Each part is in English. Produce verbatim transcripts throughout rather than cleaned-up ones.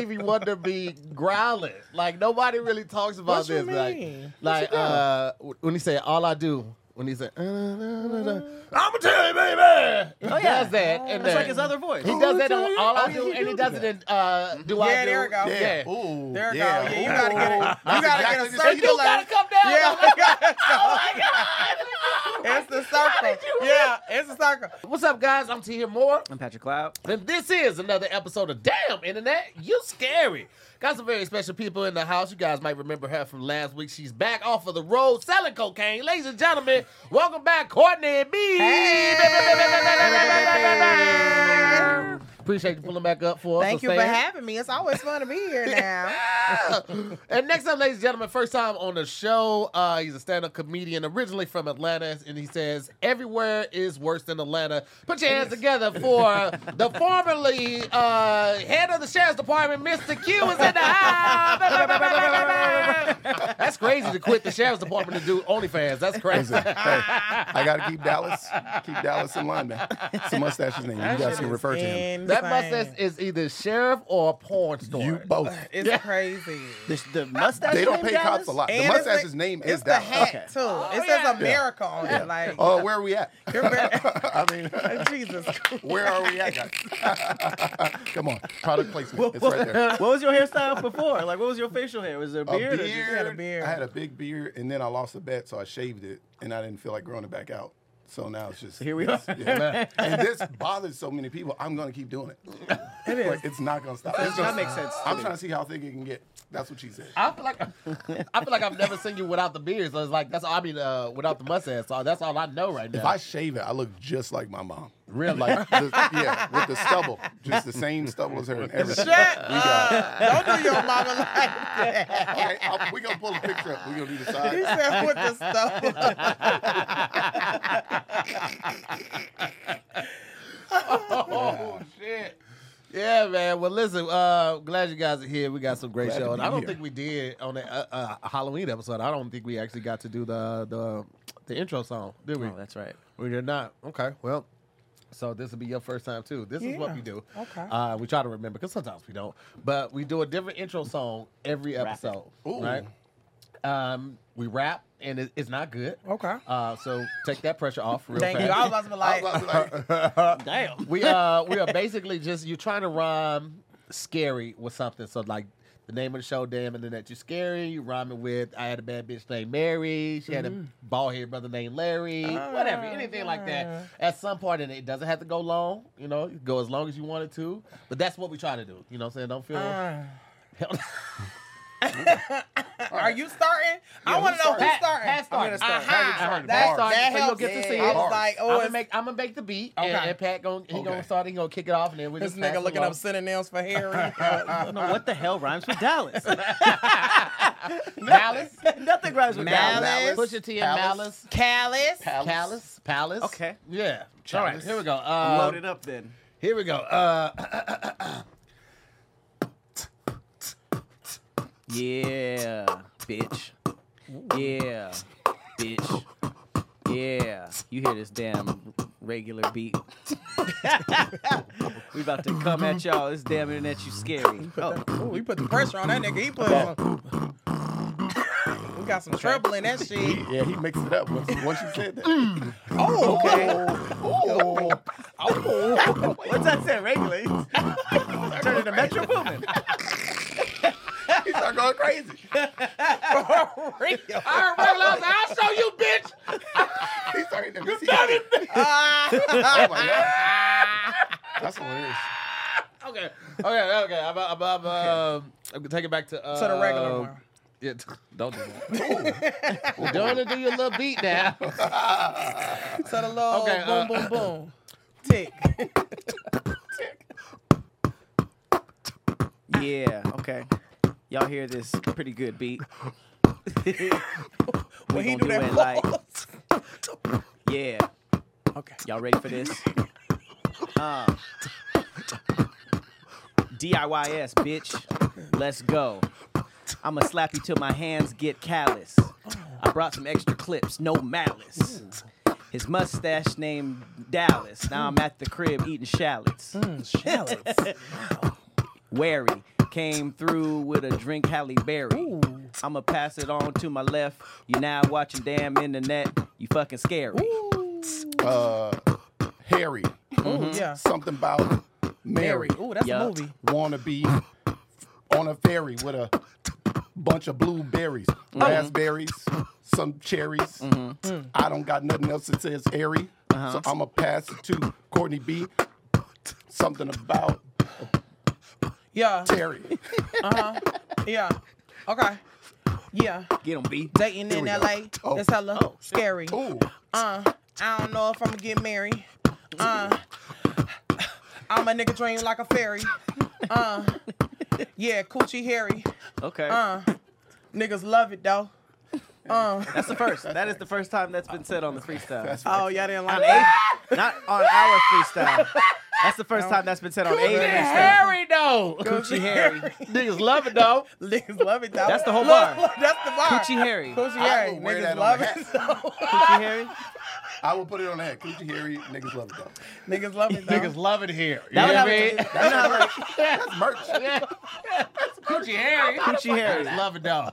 Stevie Wonder be growling. Like nobody really talks about What you this. mean? Like, like uh, when he said, "All I do." When he said, uh, da, da, da, "I'ma tell you, baby," he Oh, yeah. does that, and That's then like his other voice. he does that. tell On you. All I Oh, do, yeah, he and he do does that. it in uh, "Do Yeah, I Do?" there we go. Yeah. Ooh, There we yeah. go. Yeah, you gotta get it. You That's gotta exactly get a the circle. And you gotta come down. Yeah, I'm like, you gotta oh go. my God. It's the circle. you Yeah, it's the circle. What's up, guys? I'm T here Moore. I'm Patrick Cloud. And this is another episode of Damn Internet, You Scary. Got some very special people in the house. You guys might remember her from last week. She's back off of the road selling cocaine. Ladies and gentlemen, welcome back, Courtney B. Appreciate you pulling back up for us. Thank so you for stand. having me. It's always fun to be here now. And next up, ladies and gentlemen, first time on the show. Uh, he's a stand-up comedian originally from Atlanta, and he says, everywhere is worse than Atlanta. Put your hands together for the formerly uh, head of the Sheriff's Department, Mister Q, is in the house. That's crazy to quit the Sheriff's Department to do OnlyFans. That's crazy. Hey, I got to keep Dallas, keep Dallas in line, man. It's a mustache's name. You guys can refer to him. That mustache is either sheriff or a porn star. You both. It's Yeah. crazy. The, the mustache. They don't name pay Dallas? cops a lot. The And it's mustache's the- name it's is the Dallas. hat Okay. too. Oh, it yeah. says America on it. Like, Oh, where are we at? you're very, I mean, Jesus. where are we at, guys? Come on, product placement. It's What, right there. what was your hairstyle before? Like, what was your facial hair? Was there a A beard? beard. or just- had a beard. I had a big beard, and then I lost a bet, so I shaved it, and I didn't feel like growing it back out. So now it's just Here we it's- are. yeah. And this bothers so many people. I'm gonna keep doing it. It is. Like, it's not gonna stop. It's that gonna makes stop. sense. I'm trying to see how thick it can get. That's what she said. I feel like I feel like I've never seen you without the beard. So it's like that's all I mean uh, without the mustache. So that's all I know right now. If I shave it, I look just like my mom. Really? Like, the, yeah, with the stubble, just the same stubble as her and everything. Shut We got it. up. Don't do your mama like that. Okay, I'll, we gonna pull a picture up. We gonna do the He side. said with the stuff. Oh shit. Yeah, man. Well, listen. Uh, glad you guys are here. We got some great Glad to shows. be I don't here. think we did on the uh, uh, Halloween episode. I don't think we actually got to do the the the intro song, did we? Oh, that's right. We did not. Okay. Well, so this will be your first time too. This is what Yeah. we do. Okay. Uh, we try to remember because sometimes we don't. But we do a different intro song every Rap it. episode. Ooh. Right. Um, we rap and it, it's not good. Okay. Uh, so take that pressure off real Thank fast. you. I was about to be I like, was about to be like, Damn. we uh we are basically just you trying to rhyme scary with something. So like the name of the show, Damn Internet, You Scary. You rhyme it with I had a bad bitch named Mary. She had a bald head brother named Larry. Whatever, anything like that. At some point, and it doesn't have to go long. You know, you can go as long as you want it to. But that's what we try to do. You know what I'm saying? Don't feel. uh, are you starting? I Yeah, want who's to know who's starting? starting. Pat started. I'm gonna start. Pat Uh-huh. started. That, Bars. that So you'll helps. get to see I it. was like, oh, I'm gonna it's, make I'm gonna make the beat, and, Okay. and Pat gonna he Okay. gonna start. He gonna kick it off, and then we this just pass nigga it looking along. up synonyms for Harry. I don't know what the hell rhymes with Dallas. Malice, Nothing rhymes with Malice. Dallas. push your T in Palace. Malice, Callus. Callus, Palace. Okay. Yeah. All right. Chalice. Here we go. I'm Uh, loaded up then. Here we go. Uh, Yeah, bitch. Yeah, bitch. Yeah. You hear this damn regular beat. We about to come at y'all. This damn internet, you scary. Oh, Ooh, he put the pressure on that nigga. He put some. We got some treble in that shit. yeah, he mixed it up once, once you said that. Oh, okay. Oh, oh. What's that say? Regular. Turn into Metro Boomin. he started going crazy. Real. all right, regular. I'll show you, bitch. He started to miss it. Ah. Oh my God. That's hilarious. Okay. Okay. Okay. I'm. I'm. I'm, uh, I'm gonna take it back to uh, To the regular one. Yeah. Don't do that. We're doing it. Do your little beat now. To the little Okay, boom, uh, boom, boom. Tick. Yeah, okay. Y'all hear this pretty good beat. we When he gonna do that it like, pause. yeah. Okay. Y'all ready for this? Uh, D I Y S, bitch. Let's go. I'ma slap you till my hands get callous. I brought some extra clips, no malice. His mustache named Dallas. Now I'm at the crib eating shallots. Shallots. Wary, Came through with a drink Halle Berry. I'ma pass it on to my left. You now watching damn internet. You fucking scary. Uh, Harry. Ooh, yeah. Something about Mary. Ooh, that's Yeah. a movie. Wanna be on a ferry with a bunch of blueberries, raspberries, some cherries. I don't got nothing else that says airy, so I'ma pass it to Courtney B. Something about Yeah. Terry. Uh-huh. Yeah. Okay. Yeah. Get him, B. Dating in we L A. go. Oh. It's hella scary. Ooh, Uh, I don't know if I'm gonna get married. Uh, I'm a nigga dream like a fairy. Uh, yeah, coochie hairy. Okay. Uh, niggas love it though. Uh, That's the first. That is the first time that's been said on the freestyle. that's oh, y'all didn't like On that? A, not on our freestyle. That's the first time that's been said on A freestyle. Harry though. Coochie hairy. Niggas love it though. Niggas love it though. That's the whole Look, bar. look, that's the bar. Coochie Harry. Coochie I hairy. will wear Niggas that on love the it hat. though. Coochie Harry. I will put it on the head. Coochie Harry, niggas love it though. Niggas love it though. Niggas love it here. You That know would what I have mean? a- you know how, like, That's merch. Coochie Harry. Coochie Harry. Love it though.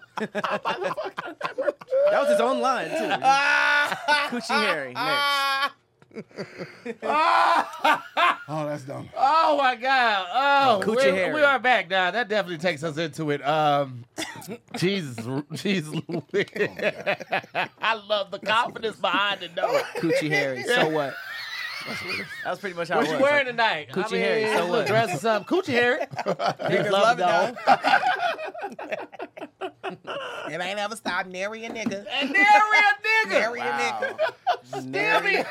That was his own line too. Coochie Harry. Next. Oh, that's dumb. Oh my God! Oh, Coochie we're- Harry. we are back now. That definitely takes us into it. Um, Jesus, Jesus, I love the confidence behind it, though. Coochie Harry. So what? That was pretty much how What it you was. wearing tonight? Coochie I mean, Harry, so a what? dress or something. Coochie Harry. Niggas love love it, it, though. It ain't ever stopped nary a nigga. And nary a nigga. Nary a nigga. Nary.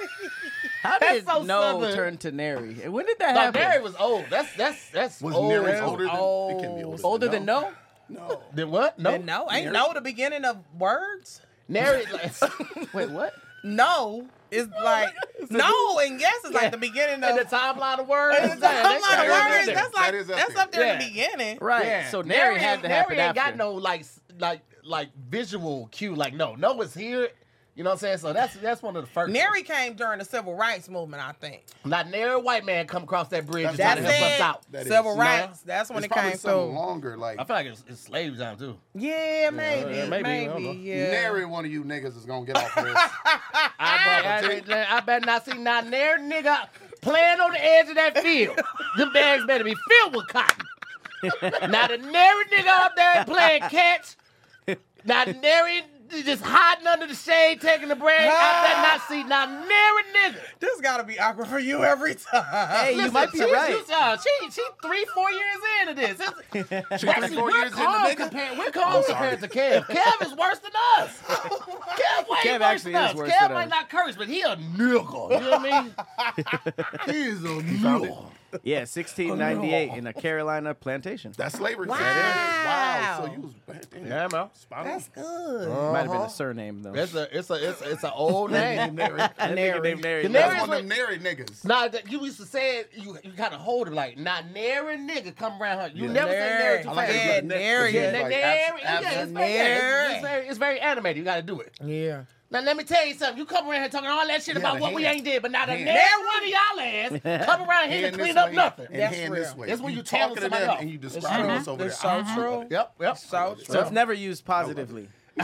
How did That's so no Southern. turn to Nary? And when did that No, happen? Nary was old. That's that's that's Was old. Nary as- older than? Oh. It can be older. Older than than no? No. Then what? No, And no, ain't Nary. no the beginning of words. Nary. Like, Wait, what? No is like no and yes is like the beginning in of the timeline of words. in the Yeah, timeline that- of that is words. up there. That's like That is up that's there. up there in Yeah. the beginning. Right. Yeah. So Nary had ain't- to happen Nary ain't after. got no like s- like like visual cue. Like no, no is here. You know what I'm saying? So that's that's one of the first. Nary came during the civil rights movement, I think. Not nary a white man come across that bridge and That's try to That's help us it. out. That is. Civil No. rights. That's when It's it probably came something through. longer. Like I feel like it's, it's slave time too. Yeah, maybe, yeah, maybe, I don't know. maybe, yeah. nary one of you niggas is gonna get off of this. I, I, I, I better not see not nary nigga playing on the edge of that field. Them bags better be filled with cotton. Now the nary nigga out there playing catch. Now the nary just hiding under the shade, taking the bread. I better not see not nary nigga. This gotta be awkward for you every time. Hey, you Listen, might be she's- right. she's, uh, she, she three, four years into this. It's, She but three, see, four we're years in the calm nigga? compared, we're calm compared to Kev. Kev is worse than us. Kev way Kev worse actually than is us. worse Kev than might us. not curse, but he a nigga. You know what I mean? He's a nigga. Yeah, sixteen ninety-eight in a Carolina plantation. That's slavery. Wow. Wow. So you was damn, Yeah, man. spot on. That's good. Might have been a surname though. It's a, it's a, it's a, it's an old name. Nary. That nigga named Nary. The That's Nary- one of them nary niggas. Nah, that you used to say it. You, you kind of hold it like, not nary nigga come around her. You Yeah. never say nary Nary. too I like fast. it. Yeah, Good. nary. Yeah, Yeah, that like nary. abs- Yeah, abs- it's very, yeah, nary. it's, it's very, it's very animated. You got to do it. Yeah. Now let me tell you something. You come around here talking all that shit Yeah, about the what we hand. ain't did, but now the Hand. nary one of y'all ass come around here to Hand clean this up way nothing. And That's hand real. this way. That's when you talking telling to somebody them else. and you It's describing true. us over It's there. so true. Yep, yep. So So true. it's never used positively.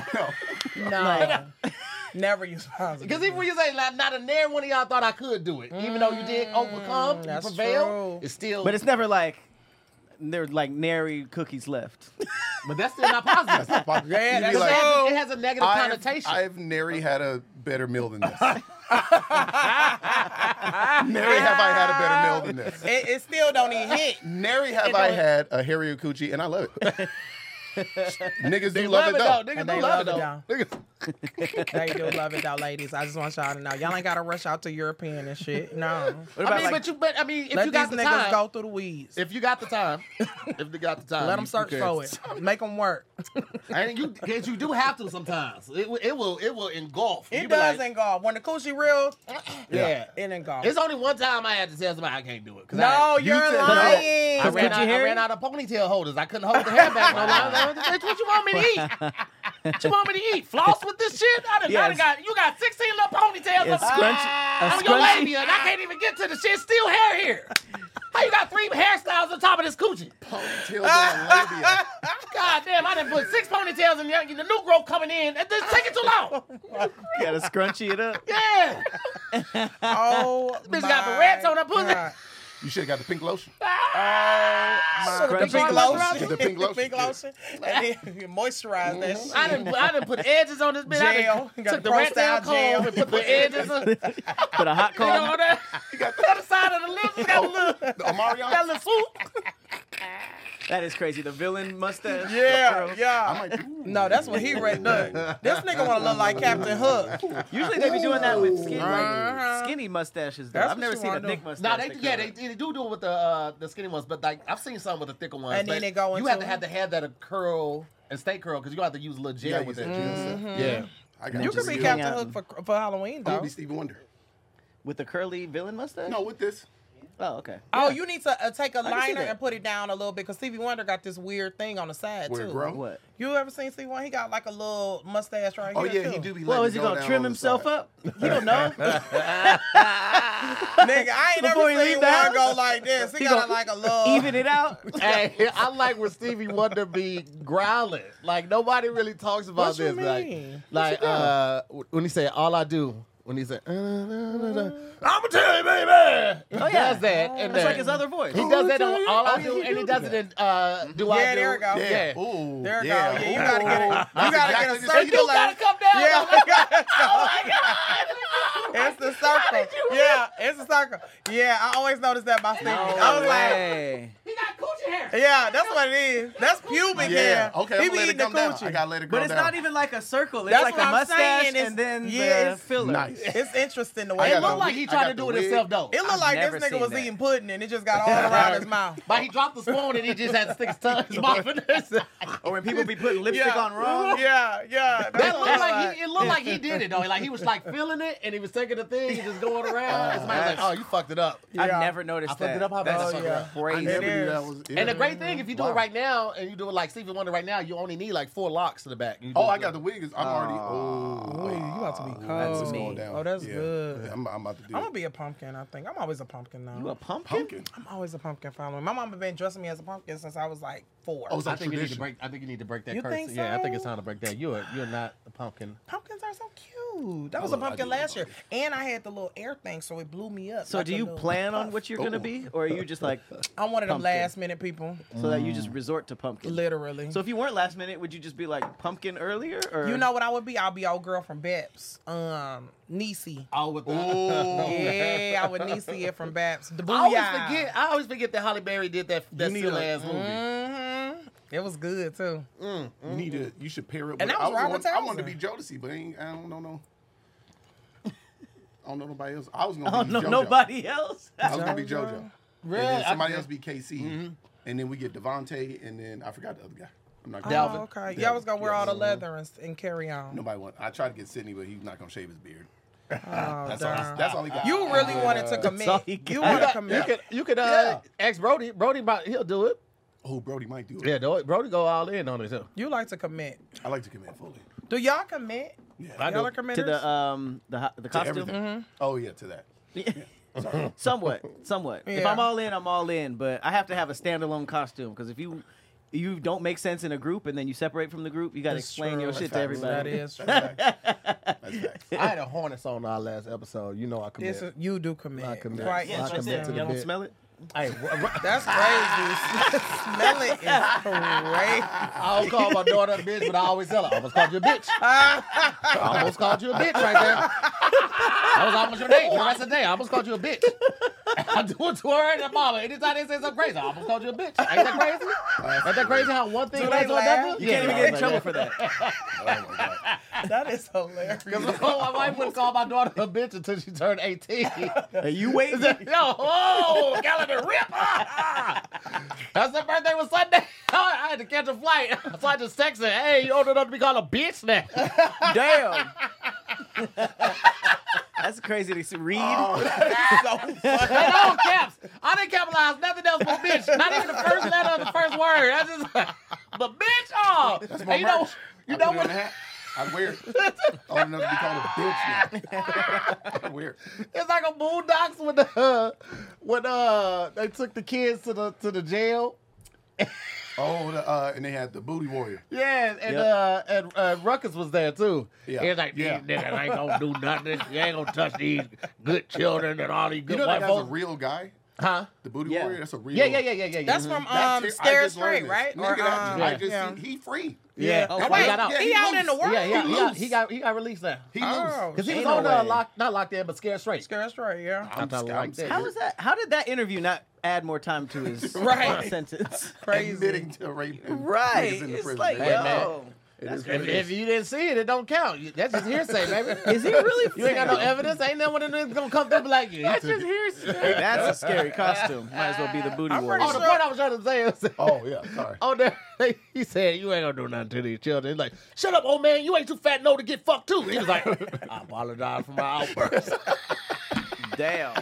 No. Never use positive. Because even when you say like, not a nary one of y'all thought I could do it, even though you did overcome, you that's prevailed, true. it's still. But it's never like there's like nary cookies left. but that's still not positive. That's not Yeah, You'd be that's it, like, has, it has a negative I've, connotation. I've nary had a better meal than this. Nary have I had a better meal than this. It, it still don't even hit. Nary have I had a Harry Coochie, and I love it. Niggas they do love it though. Niggas And do they love it love though. it, Niggas- They do love it though, ladies. I just want y'all to know. Y'all ain't gotta rush out to European and shit. No. What I about mean, like but you, but I mean, if Let you these got the niggas time, go through the weeds. if you got the time, if you got the time, Let you- them search you for can. it. Make them work. And you, cause you do have to sometimes. It, will- it will, it will engulf. It You be does like, engulf. When the coochie real, Yeah. it engulf. It's only one time I had to tell somebody I can't do it. 'Cause No, I, you're said- lying. I Cause ran, Coochie out, I Harry? ran out of ponytail holders. I couldn't hold the hair back no longer. Bitch, what you want me to eat? What you want me to eat? Floss with this shit? I done, I done Yes. got you got sixteen little ponytails a up scrunch, a on your scrunchie? labia, and I can't even get to the shit. Still hair here. How you got three hairstyles on top of this coochie? Ponytails and labia. God damn, I done put six ponytails in there. The new growth coming in. This taking too long. You gotta scrunchie it up. Yeah. Oh, Bitch my got barrettes on her pussy. God. You should have got the pink lotion. Oh, my. The The pink pink lotion. lotion. Get the pink lotion. Pink lotion. And then you moisturize that shit. I done, I done put edges on this bitch. I Gel. done You got took the the rat tail Pro-Style gel. comb and put the edges on. You Put a hot comb. know that? Got the other side of the lips. Got a little, The Omarion. got a little swoop. That is crazy. The villain mustache. Yeah, Curl. yeah. I might, ooh. No, that's what he read done. This nigga want to look like Captain Hook. Usually they be doing that with skinny, Uh-huh. like, skinny mustaches. Though. That's I've what never you seen a wanna thick do. mustache. Nah, they, that yeah, curl. they, they do do it with the uh, the skinny ones, but like I've seen some with the thicker ones. And then but they go You into- have to have to have that a curl and stay curl because you have to use a little gel Yeah, with use that. that gel. Yeah. I got You just could be you. Captain out. Hook for, for Halloween, I'm though. gonna be Stevie Wonder. With the curly villain mustache. No, with this. Oh, okay. Oh, you need to uh, take a can see liner that. and put it down a little bit because Stevie Wonder got this weird thing on the side, Where it too. grow? What? You ever seen Stevie Wonder? He got like a little mustache right Oh here, yeah, too. he do be. Well, letting is he it go gonna down trim on the himself side. up? You don't know. Nigga, I ain't Before he never seen leave the one house? go like this. He, He got gonna like a little... Even it out. Hey, I like when Stevie Wonder be growling. Like nobody really talks about What you this. Like, mean? like uh, when he say "all I do," when he say uh, "I'ma tell you, baby," he Oh, yeah. does that, and That's then like his other voice. he does that on Oh, "All I yeah, Do," he and he do does that. it in uh, "Do I Yeah, Do?" there we go. Yeah. Yeah. Ooh. There we yeah. go. Yeah, you gotta get it. You That's gotta exactly get a the circle. same. You gotta come down. Yeah, though. you gotta go. Oh my god! It's the circle. Yeah, it's a circle. Yeah, I always noticed that about Stevie. I was like, Hey. He got coochie hair. yeah, that's what it is. That's pubic Yeah. hair. Okay, he I'm be gonna let eating it the come down. coochie. I gotta let it go But it's down. not even like a circle. It's That's like what a I'm mustache saying. It's- and then yeah, the it's filler. nice. It's interesting the I way It got it the looked like wig- he I tried got to do the it wig. himself though. It looked I've like never this nigga seen was that. eating pudding and it just got all around his mouth. But he dropped the spoon and he just had to stick his tongue in his mouth. in there. Or when people be putting lipstick Yeah. on wrong. Yeah, yeah. That's That what looked I like he, it looked like he did it though. Like he was like feeling it and he was taking the thing and just going around. And somebody was like, "Oh, you fucked it up." Yeah. I've never noticed I fucked that. it up, how That's bad I fucked it up. I crazy. never It knew is. that was. Yeah. And the great thing, if you do Wow. it right now and you do it like Stevie Wonder right now, you only need like four locks to the back. You Oh, just I do got it. the wig. is- I'm already. Oh, Ooh, you about to be That's cold. me. going down. Oh, that's Yeah. good. Yeah, I'm, I'm about to do. I'm gonna it. be a pumpkin, I think. I'm always a pumpkin now. You a pumpkin? Pumpkin. I'm always a pumpkin following. My mama been dressing me as a pumpkin since I was like four. Oh, it's I like think you need to tradition. break. I think you need to break that You curse. think Yeah, I think so? it's time to break that. You're you're not a pumpkin. Pumpkins are so cute. That was love- a I pumpkin do love last year. And I had the little air thing, so it blew me up. So like do a you little plan on puff. what you're gonna Ooh. be, or are you just like I'm one of them pumpkin? last minute people. so that you just resort to pumpkin? Literally. So if you weren't last minute, would you just be like pumpkin earlier, or you know what I would be? I'll be old girl from Babs. Um, Niecy. Oh, with the. Yeah, I would Niecy it from Babs. The I always Booyah. forget. I always forget that Halle Berry did that that need silly a- ass movie. Mm-hmm. It was good too. You need to. You should pair it. And with, that was I, Robert want, I wanted to be Townsend. Jodeci, but I, ain't, I don't know no. I don't know nobody else. I was gonna I be don't know JoJo. nobody else? I was gonna be JoJo? JoJo. Really? And then I somebody could- else be K C, and then we get Devontae, and then I forgot the other guy. I'm not. Dalvin. Oh, okay. Dalvin, Yeah, I was gonna wear yes. all the leather and, and carry on. Nobody want. I tried to get Sydney, but he's not gonna shave his beard. Oh, That's all. darn. That's all he got. You really wanted to commit. all he You got. want to You commit. could you could uh, ask Brody. Brody, about, he'll do it. Oh, Brody might do it. Yeah, do it. Brody go all in on it too. You like to commit. I like to commit fully. Do y'all commit? Yeah. I Y'all do. are committers? To the um the ho- the To costume? everything. Oh yeah, to that. somewhat, somewhat. If Yeah. I'm all in, I'm all in. But I have to have a standalone costume because if you you don't make sense in a group and then you separate from the group, you got to That's explain true. your That's shit to facts. everybody. That is true. That's facts. That's facts. I had a Hornets on our last episode. You know I commit. This is, you do commit. I commit. Quite Yeah, Yeah, I it's right commit there. to the Y'all don't bit. smell it? Hey, wh- wh- That's crazy. Smell it is crazy. I always call my daughter a bitch, but I always tell her, I almost called you a bitch. I almost called you a bitch right there. That was almost your name. The rest of the day, I almost called you a bitch. I do it to her and her mama. Anytime they say something crazy, I almost called you a bitch. Ain't that crazy? Ain't that crazy how one thing Do leads they to laugh? another? You can't even get in trouble for that. Oh my god. That is hilarious. Because my wife wouldn't call my daughter a bitch until she turned eighteen. Hey, you wait. Yo, oh, calendar rip. That's her birthday was Sunday. I had to catch a flight. So I just texted her, hey, you old enough to be called a bitch now. Damn. That's crazy to see- read. So funny. Hey, no caps. I didn't capitalize nothing else but bitch. Not even the first letter of the first word. I just, but bitch, oh. That's And more you know, merch. you I know put it what? in the hat. I'm weird. Old enough to be called a bitch now. I'm weird. It's like a Boondocks when the uh, when uh they took the kids to the to the jail. Oh, the, uh, and they had the booty warrior. Yeah, and Yep. uh and uh, Ruckus was there too. Yeah. He was like, these Yeah. niggas ain't gonna do nothing. You ain't gonna touch these good children and all these You good know white that guy's a folks. real guy? Huh? The booty Yeah. warrior? That's a real Yeah, yeah, yeah, yeah, yeah. yeah. That's Mhm. from That's um, it. I Scared just learned Straight, this. right? Nigga, that- um, I just yeah. see, he free. Yeah. Oh, That's wow. why he Wait, got out. Yeah, he, he out loose. in the world? Yeah, yeah, He he got, loose. he got he got released now. He Oh. loose. Because he was Ain't on no uh, way. lock, not locked in, but scared straight. Scared Straight, yeah. I thought it was like that. How was that? How did that interview not add more time to his Right. sentence? Crazy. Admitting to raping Right. niggas in the It's prison. like, Hey, yo, man. It that's is what If, it if is. you didn't see it, it don't count. You- That's just hearsay, baby. Is he really? You ain't got no evidence. Ain't no one in there gonna come through and be like, yeah, that's just hearsay. That's a scary costume. Might as well be the booty I'm warrior. Oh, the point I was trying to say is, Oh, yeah, sorry. oh, there, he said, you ain't gonna do nothing to these children. He's like, shut up, old man. You ain't too fat no to get fucked too. He was like, I apologize for my outburst. Damn.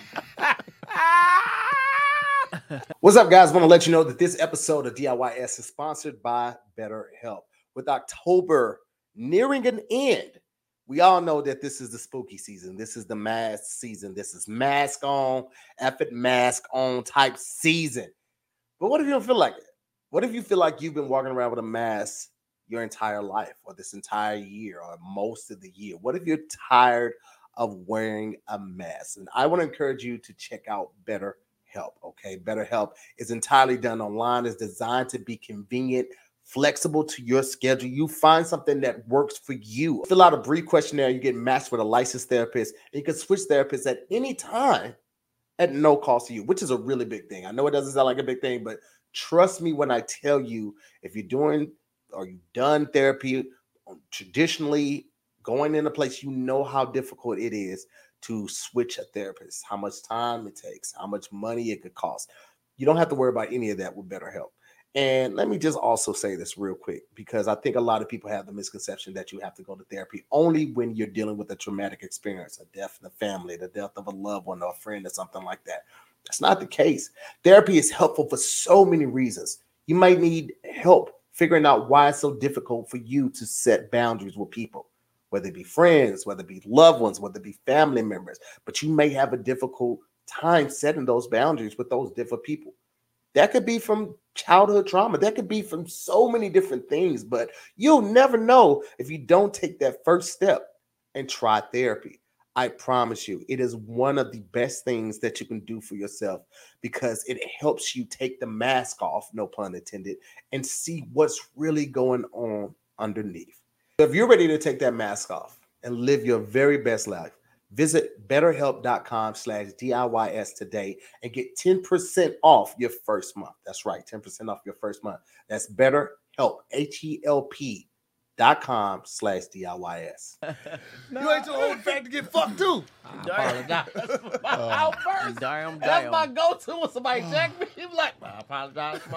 What's up, guys? Want to let you know that this episode of D I Y S is sponsored by BetterHelp. With October nearing an end, we all know that this is the spooky season. This is the mask season. This is mask on, effort mask on type season. But what if you don't feel like it? What if you feel like you've been walking around with a mask your entire life or this entire year or most of the year? What if you're tired of wearing a mask? And I want to encourage you to check out BetterHelp. Okay, BetterHelp is entirely done online. It's designed to be convenient, flexible to your schedule. You find something that works for you. Fill out a brief questionnaire. You get matched with a licensed therapist. And you can switch therapists at any time at no cost to you, which is a really big thing. I know it doesn't sound like a big thing, but trust me when I tell you, if you're doing or you've done therapy traditionally, going in a place, you know how difficult it is to switch a therapist, how much time it takes, how much money it could cost. You don't have to worry about any of that with BetterHelp. And let me just also say this real quick, because I think a lot of people have the misconception that you have to go to therapy only when you're dealing with a traumatic experience, a death in the family, the death of a loved one or a friend or something like that. That's not the case. Therapy is helpful for so many reasons. You might need help figuring out why it's so difficult for you to set boundaries with people, whether it be friends, whether it be loved ones, whether it be family members. But you may have a difficult time setting those boundaries with those different people. That could be from childhood trauma. That could be from so many different things, but you'll never know if you don't take that first step and try therapy. I promise you, it is one of the best things that you can do for yourself because it helps you take the mask off, no pun intended, and see what's really going on underneath. If you're ready to take that mask off and live your very best life, visit betterhelp.com slash DIYS today and get ten percent off your first month. That's right, ten percent off your first month. That's BetterHelp, H E L P dot com slash DIYS. You ain't too old fat to get fucked too. I apologize for my outburst. Damn, That's damn. my go-to when somebody check me. He be like, I apologize for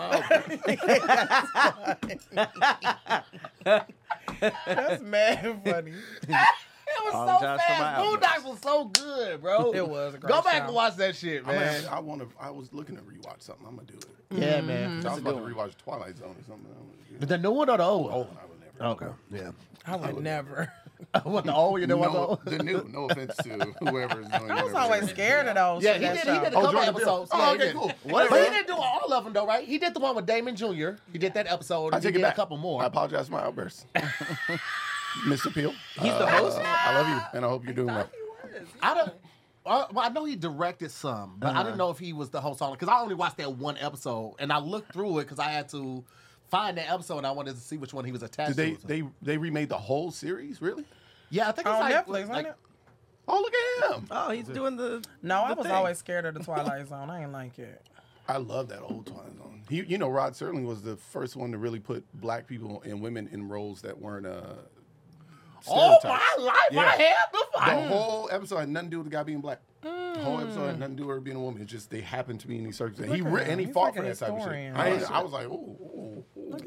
my outburst. That's mad funny. It was so Apologize for my fast. outburst. Boondocks was so good, bro. It was a great Go back show. and watch that shit, I'm man. gonna- I want to. I was looking to rewatch something. I'm gonna do it. Yeah, man. I was That's a about good to rewatch Twilight Zone or something. I'm gonna do But the new one or the old it. one? Oh, I would never. Okay. Yeah. I would never. What, the old? You know what? the No, old? the new. No offense to whoever is doing. I was whatever always they're scared of those. Yeah, he that did. show. He did a Oh, couple Jordan Peele. episodes. Oh, Yeah, he okay, did. cool. But Whatever. he didn't do all of them though, right? He did the one with Damon Junior He did that episode. I and take he it did back. a couple more. I apologize for my outburst. Mister Peel. He's the host? I love you, and I hope you're doing well. I don't. Uh, well, I know he directed some, but Uh-huh. I didn't know if he was the host on it because I only watched that one episode and I looked through it because I had to find that episode and I wanted to see which one he was attached Did they to. they they remade the whole series? Really? yeah, I think it's On like, Netflix, like ain't it? Oh, look at him! Oh, he's doing the. No, I the was thing. always scared of the Twilight Zone. I ain't like it. I love that old Twilight Zone. He, you know, Rod Serling was the first one to really put black people and women in roles that weren't uh. oh stereotypes. my life, Yeah. I had the The fight. whole episode had nothing to do with the guy being black. The whole episode had nothing to do with her being a woman. It's just they happened to be in these circumstances. He Look at re- him. and he He's fought like for a that type of shit. historian. I, ain't- I was like, ooh, ooh, ooh. Look at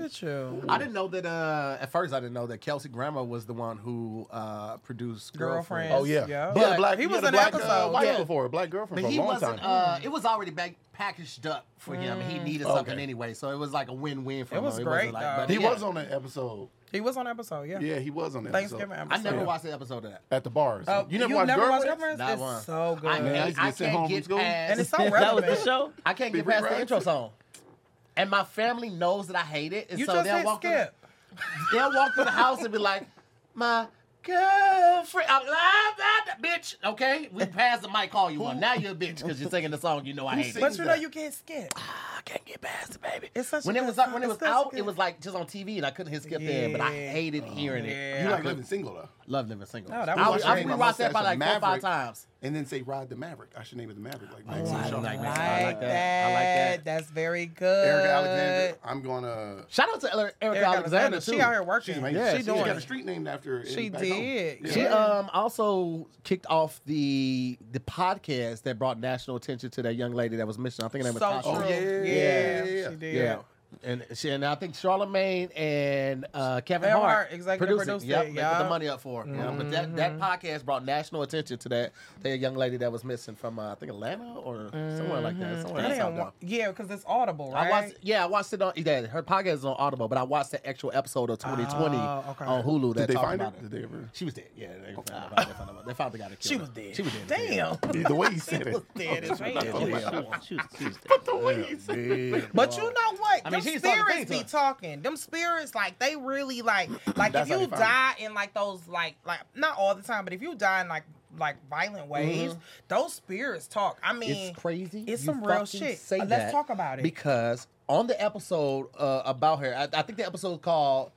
with you? I didn't know that. Uh, at first, I didn't know that Kelsey Grammer was the one who uh, produced Girlfriend. Girlfriend. Oh yeah, Yeah. He had a But black, he he was had a in the black, episode. Uh, wife Yeah. before, a black girlfriend But for he a long wasn't. time. Uh, it was already back, packaged up for him. He needed something Okay. anyway, so it was like a win-win for It him. was wasn't great, like, though. but he yeah. was on that episode. He was on the episode, yeah. Yeah, he was on that Thanksgiving episode. episode. I never Yeah. watched the episode of that. At the bars. Oh, you never you watched never watched Girlfriends? Girlfriends? Not It's one. so good. I, Man, I can't- used to I get sent can't home from get school. past. And it's so That was relevant. the show. I can't Be get past the free intro rides. song. And my family knows that I hate it. And You so just they'll hit walk through skip. the, they'll walk through the house and be like, my girlfriend. I'm like, ah, ah, bitch. Okay? We passed the mic, call you one. Now you're a bitch because you're singing the song you know I hate. sings It. But you know that? you can't skip. I can't get past it, baby. It's such when a it good was up, when song. it was It's such out, a it was good- like just on T V and I couldn't hit skip there, but I Yeah. hated hearing it. Yeah. You I like could- living single though. Love living single. Oh, that I, was I great. rewatched that probably like four or five Maverick. times. And then say Ride the Maverick. I should name it the Maverick. Like Oh, Maxine I Shaw. like I like, that. I like that. that. I like that. That's very good. Erica Alexander. I'm gonna. Shout out to Erica, Erica Alexander, too. She out here working. She's amazing. Yeah, she, she she's got doing a it. street named after. her in- She back home. did. Yeah. She Yeah. um also kicked off the the podcast that brought national attention to that young lady that was missing. I think her name was So Tasha. true. Oh, yeah, yeah, yeah, she did. Yeah. And she and I think Charlamagne and uh, Kevin Kevin Hart, Hart executive produced produced Yep, it, they put the yeah. money up for her. Yeah, but that, that podcast brought national attention to that that young lady that was missing from uh, I think Atlanta or somewhere like that. Somewhere I in didn't South wa- yeah, because it's Audible, right? I watched, yeah, I watched it on. Yeah, her podcast is on Audible, but I watched the actual episode of twenty twenty Oh, okay. on Hulu. That Did they talked find about her? Did they ever? She was dead. Yeah, they found out. They found out. They found the guy that killed She her. was dead. She was dead. Damn. The way he said it. Dead as hell. She was- she was- she was The way he said it. But you know what? I mean, Them she's talking spirits things to be her. talking. Them spirits, like they really like, like That's if how you they found die in like those, like, like not all the time, but if you die in like, like violent ways, those spirits talk. I mean, It's crazy. It's you some real fucking shit. Say Uh, let's that talk about it. because on the episode uh, about her, I, I think the episode is called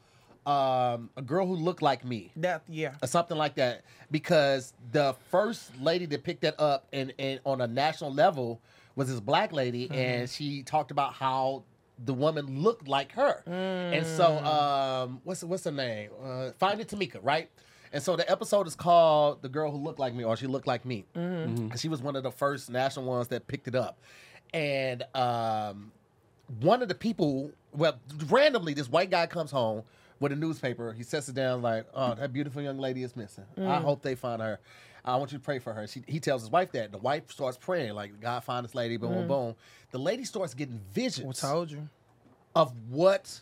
um, "A Girl Who Looked Like Me." That yeah. Or something like that, because the first lady that picked that up and, and on a national level was this black lady, and she talked about how the woman looked like her. And so, um, what's what's her name? Uh, Find It Tamika, right? And so the episode is called "The Girl Who Looked Like Me" or "She Looked Like Me." And she was one of the first national ones that picked it up, and um, one of the people, well, randomly, this white guy comes home with a newspaper. He sets it down like, "Oh, that beautiful young lady is missing. I hope they find her. I want you to pray for her." She, he tells his wife that. The wife starts praying, like, "God, find this lady." Boom, boom, boom. The lady starts getting visions I told you. of what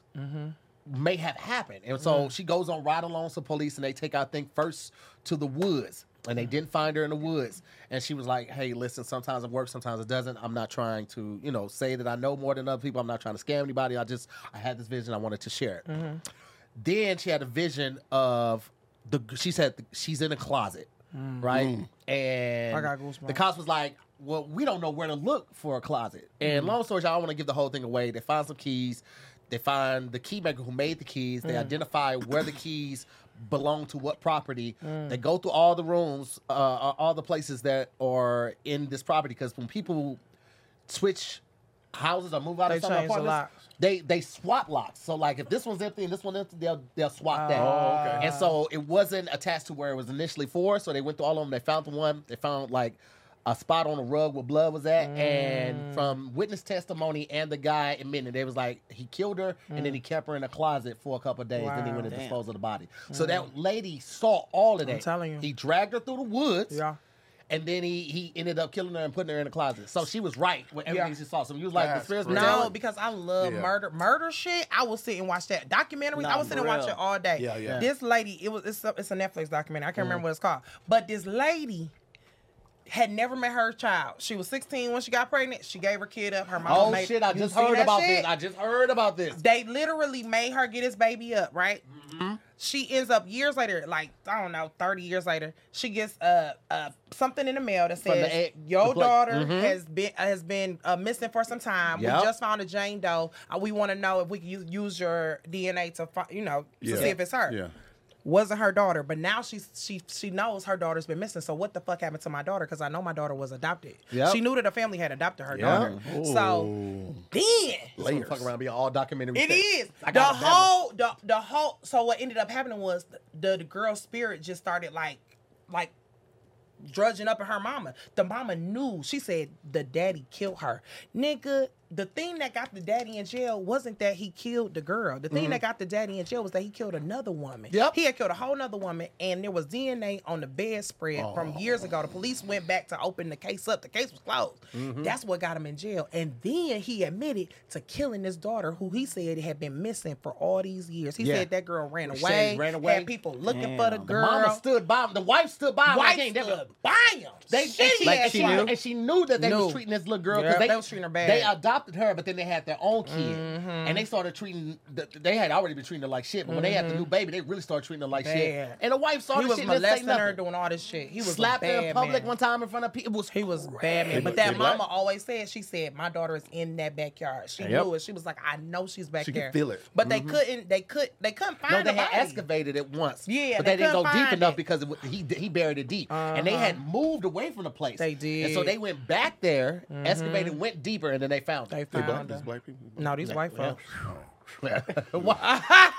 may have happened. And so she goes on ride along to police, and they take, I think, first to the woods. And they didn't find her in the woods. And she was like, "Hey, listen, sometimes it works, sometimes it doesn't. I'm not trying to, you know, say that I know more than other people. I'm not trying to scam anybody. I just, I had this vision. I wanted to share it." Then she had a vision of the, she said she's in a closet, right? And I got goosebumps. the cops was like, "Well, we don't know where to look for a closet." And long story short, I don't want to give the whole thing away. They find some keys. They find the key maker who made the keys. They identify where the keys belong to what property. They go through all the rooms, uh, all the places that are in this property. Because when people switch houses or move out They of some change the apartments, locks. they they swap locks. So like if this one's empty and this one's empty, they'll they'll swap that. Oh, okay. And so it wasn't attached to where it was initially for. So they went through all of them. They found the one. They found like a spot on the rug where blood was at. And from witness testimony and the guy admitting, they was like he killed her and then he kept her in a closet for a couple of days. Then he Wow. went and Damn. disposed of the body. So that lady saw all of that. telling you. He dragged her through the woods. Yeah. And then he he ended up killing her and putting her in a closet. So she was right with everything Yeah. she saw. So he was like, That's the spirits crazy. were No, telling- because I love Yeah. murder, murder shit. I will sit and watch that documentaries. Nah, I will sit and for watch real. it all day. Yeah, yeah. This lady, it was it's a, it's a Netflix documentary. I can't remember what it's called, but this lady had never met her child. She was sixteen when she got pregnant. She gave her kid up. Her mom Oh made, shit! I you just see heard that about shit? this. I just heard about this. They literally made her get his baby up, right? Mm-hmm. She ends up years later, like I don't know, thirty years later, she gets uh, uh something in the mail that From the says egg- your the place- daughter Mhm. has been has been uh, missing for some time. Yep. We just found a Jane Doe. Uh, we want to know if we can use, use your D N A to fi- you know to Yeah. see if it's her. Yeah. Wasn't her daughter, but now she's she she knows her daughter's been missing. So what the fuck happened to my daughter? Because I know my daughter was adopted. Yep. She knew that her family had adopted her Yep. daughter. So Oh. then Layers. Fuck around, be all documentary. it shit. is I the got a bad whole the the whole. So what ended up happening was the, the girl's spirit just started like like drudging up in her mama. The mama knew. She said the daddy killed her, nigga. the thing that got the daddy in jail wasn't that he killed the girl. The thing Mm-hmm. that got the daddy in jail was that he killed another woman. Yep. He had killed a whole nother woman, and there was D N A on the bedspread Oh. from years ago. The police went back to open the case up. The case was closed. Mm-hmm. That's what got him in jail. And then he admitted to killing his daughter, who he said had been missing for all these years. He Yeah. said that girl ran She away, ran away. had people looking Damn. for the The girl. Mama stood by him. The wife stood by him. Wife Like, ain't never- stood by him. They, Shit, she, like and she she knew. and she knew that they Knew. was treating this little girl Yeah, they, they was treating her bad. They adopted her, but then they had their own kid, Mm-hmm. and they started treating. The, they had already been treating her like shit, but when they had the new baby, they really started treating her like shit. Bad. And the wife saw He the was shit and didn't say molesting her, nothing. doing all this shit. He was Slapped a her bad in public man. one time in front of people. It was He was crazy. bad man. But Did that what? mama always said, she said, my daughter is in that backyard. She Yep. knew it. She was like, I know she's back She there. could feel it. But they couldn't, they could, they couldn't find No, the they had body. excavated it once. Yeah, but they they, didn't go couldn't deep find enough it. because it, wa- he he buried it deep, and they Uh-huh. had moved away from the place. They and so did. they went back there, excavated, went deeper, and then they found They it. They black, found these her. black people. No, these white Yeah. folks. Why-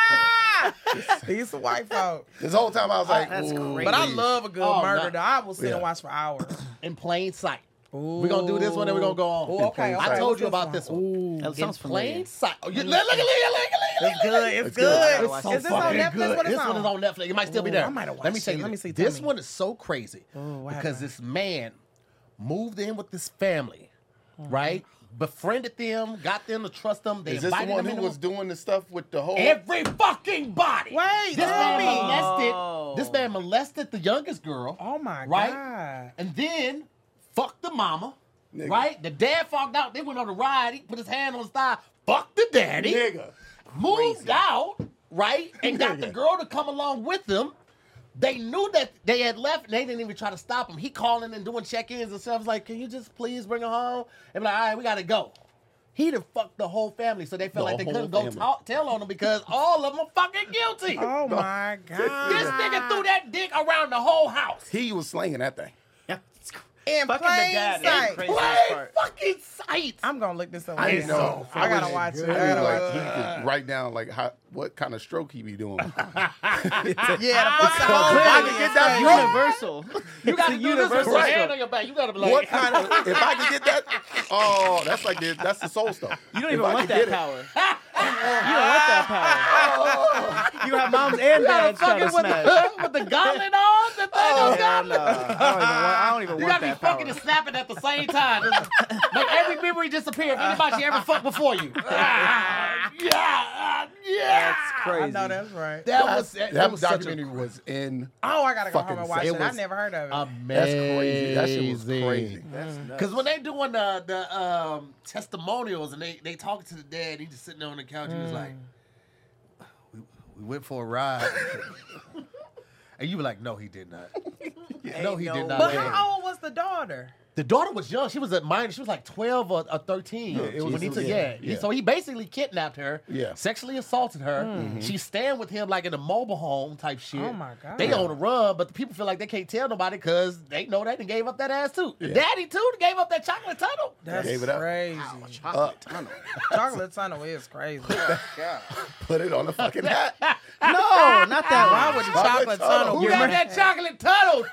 These white folks. This whole time I was like, that's ooh, crazy. But I please. love a good Oh, murder. no. though. I will sit Yeah. and watch for hours. in plain sight. We're gonna do this one, then we're gonna go on. Ooh, okay, I okay. told What's you about this one. Ooh. That In sounds familiar. plain sight. Oh, you, look, look, look, look, look, It's good. It's It's good. good. It's so Is this on fucking Netflix? good. What is This one is on Netflix. It might still be Ooh, there. I might have Let me watched tell it. you, Let me see, tell this me. one is so crazy what because happened? this man moved in with this family, Uh-huh. right? Befriended them, got them to trust them. They Is this the invited one them who in was doing the stuff with the whole? every fucking body. Wait, this tell man me. molested. Oh. This man molested the youngest girl. Oh my Right? God. And then fucked the mama, Nigga. right? The dad fucked out. They went on the ride. He put his hand on his thigh. Fucked the daddy. Nigga. Moved out, right? And got the girl to come along with them. They knew that they had left, and they didn't even try to stop him. He calling and doing check-ins and stuff. Like, can you just please bring her home? And be like, all right, we gotta go. He done fucked the whole family, so they felt The like they whole couldn't go family. talk, tell on him because all of them are fucking guilty. Oh my This God. nigga threw that dick around the whole house. He was slinging that thing. Yeah, it's cr- In fucking the plain dad is sight. crazy. Plain part. fucking sight. I'm gonna look this up. I later. didn't know. I gotta was watch it. good. I I gotta mean, like watch he it. could write down like how what kind of stroke he be doing. Yeah, the fucking called whole the body body. is Get that crazy. Universal. You gotta It's a do this with universal your Right. hand on your back. You gotta be like, What kind of? If I could get that, oh, that's like the, that's the soul stuff. You don't If even I want could that get it- power. You don't want that power. You have moms and dads trying to fucking with smash. the, with the gauntlet on. The thing Oh, on yeah, gauntlet. no. I don't even want, I don't even You want gotta be that power. fucking and snapping at the same time. Just make every memory disappear. If anybody ever fucked before you. Ah, yeah, ah, yeah. That's crazy. I know that's right. That was that, That, was such a documentary was in. Oh, I gotta go Fucking home and watch sick. it. It I was never heard of it. amazing. That's crazy. That shit was crazy. That's nuts. Because when they doing the the um, testimonials and they they talking to the dad, he just sitting there on the couch. He was like, "We, we went for a ride," and you were like, "No, he did not. No, he Ain't did no not." but way. how old was the daughter? The daughter was young. She was a minor. She was like twelve or, or thirteen. it when was- he took, yeah, yeah. yeah. So he basically kidnapped her, Yeah. sexually assaulted her. She's staying with him like in a mobile home type shit. Oh, my God. They on the run, but the people feel like they can't tell nobody because they know that and gave up that ass too. Yeah. Daddy too gave up that chocolate tunnel. That's Gave it up. crazy. Uh, Chocolate tunnel is crazy. put it on the fucking hat. No, not that Why one. would the Chocolate chocolate tunnel. tunnel? Who be got right- that chocolate tunnel?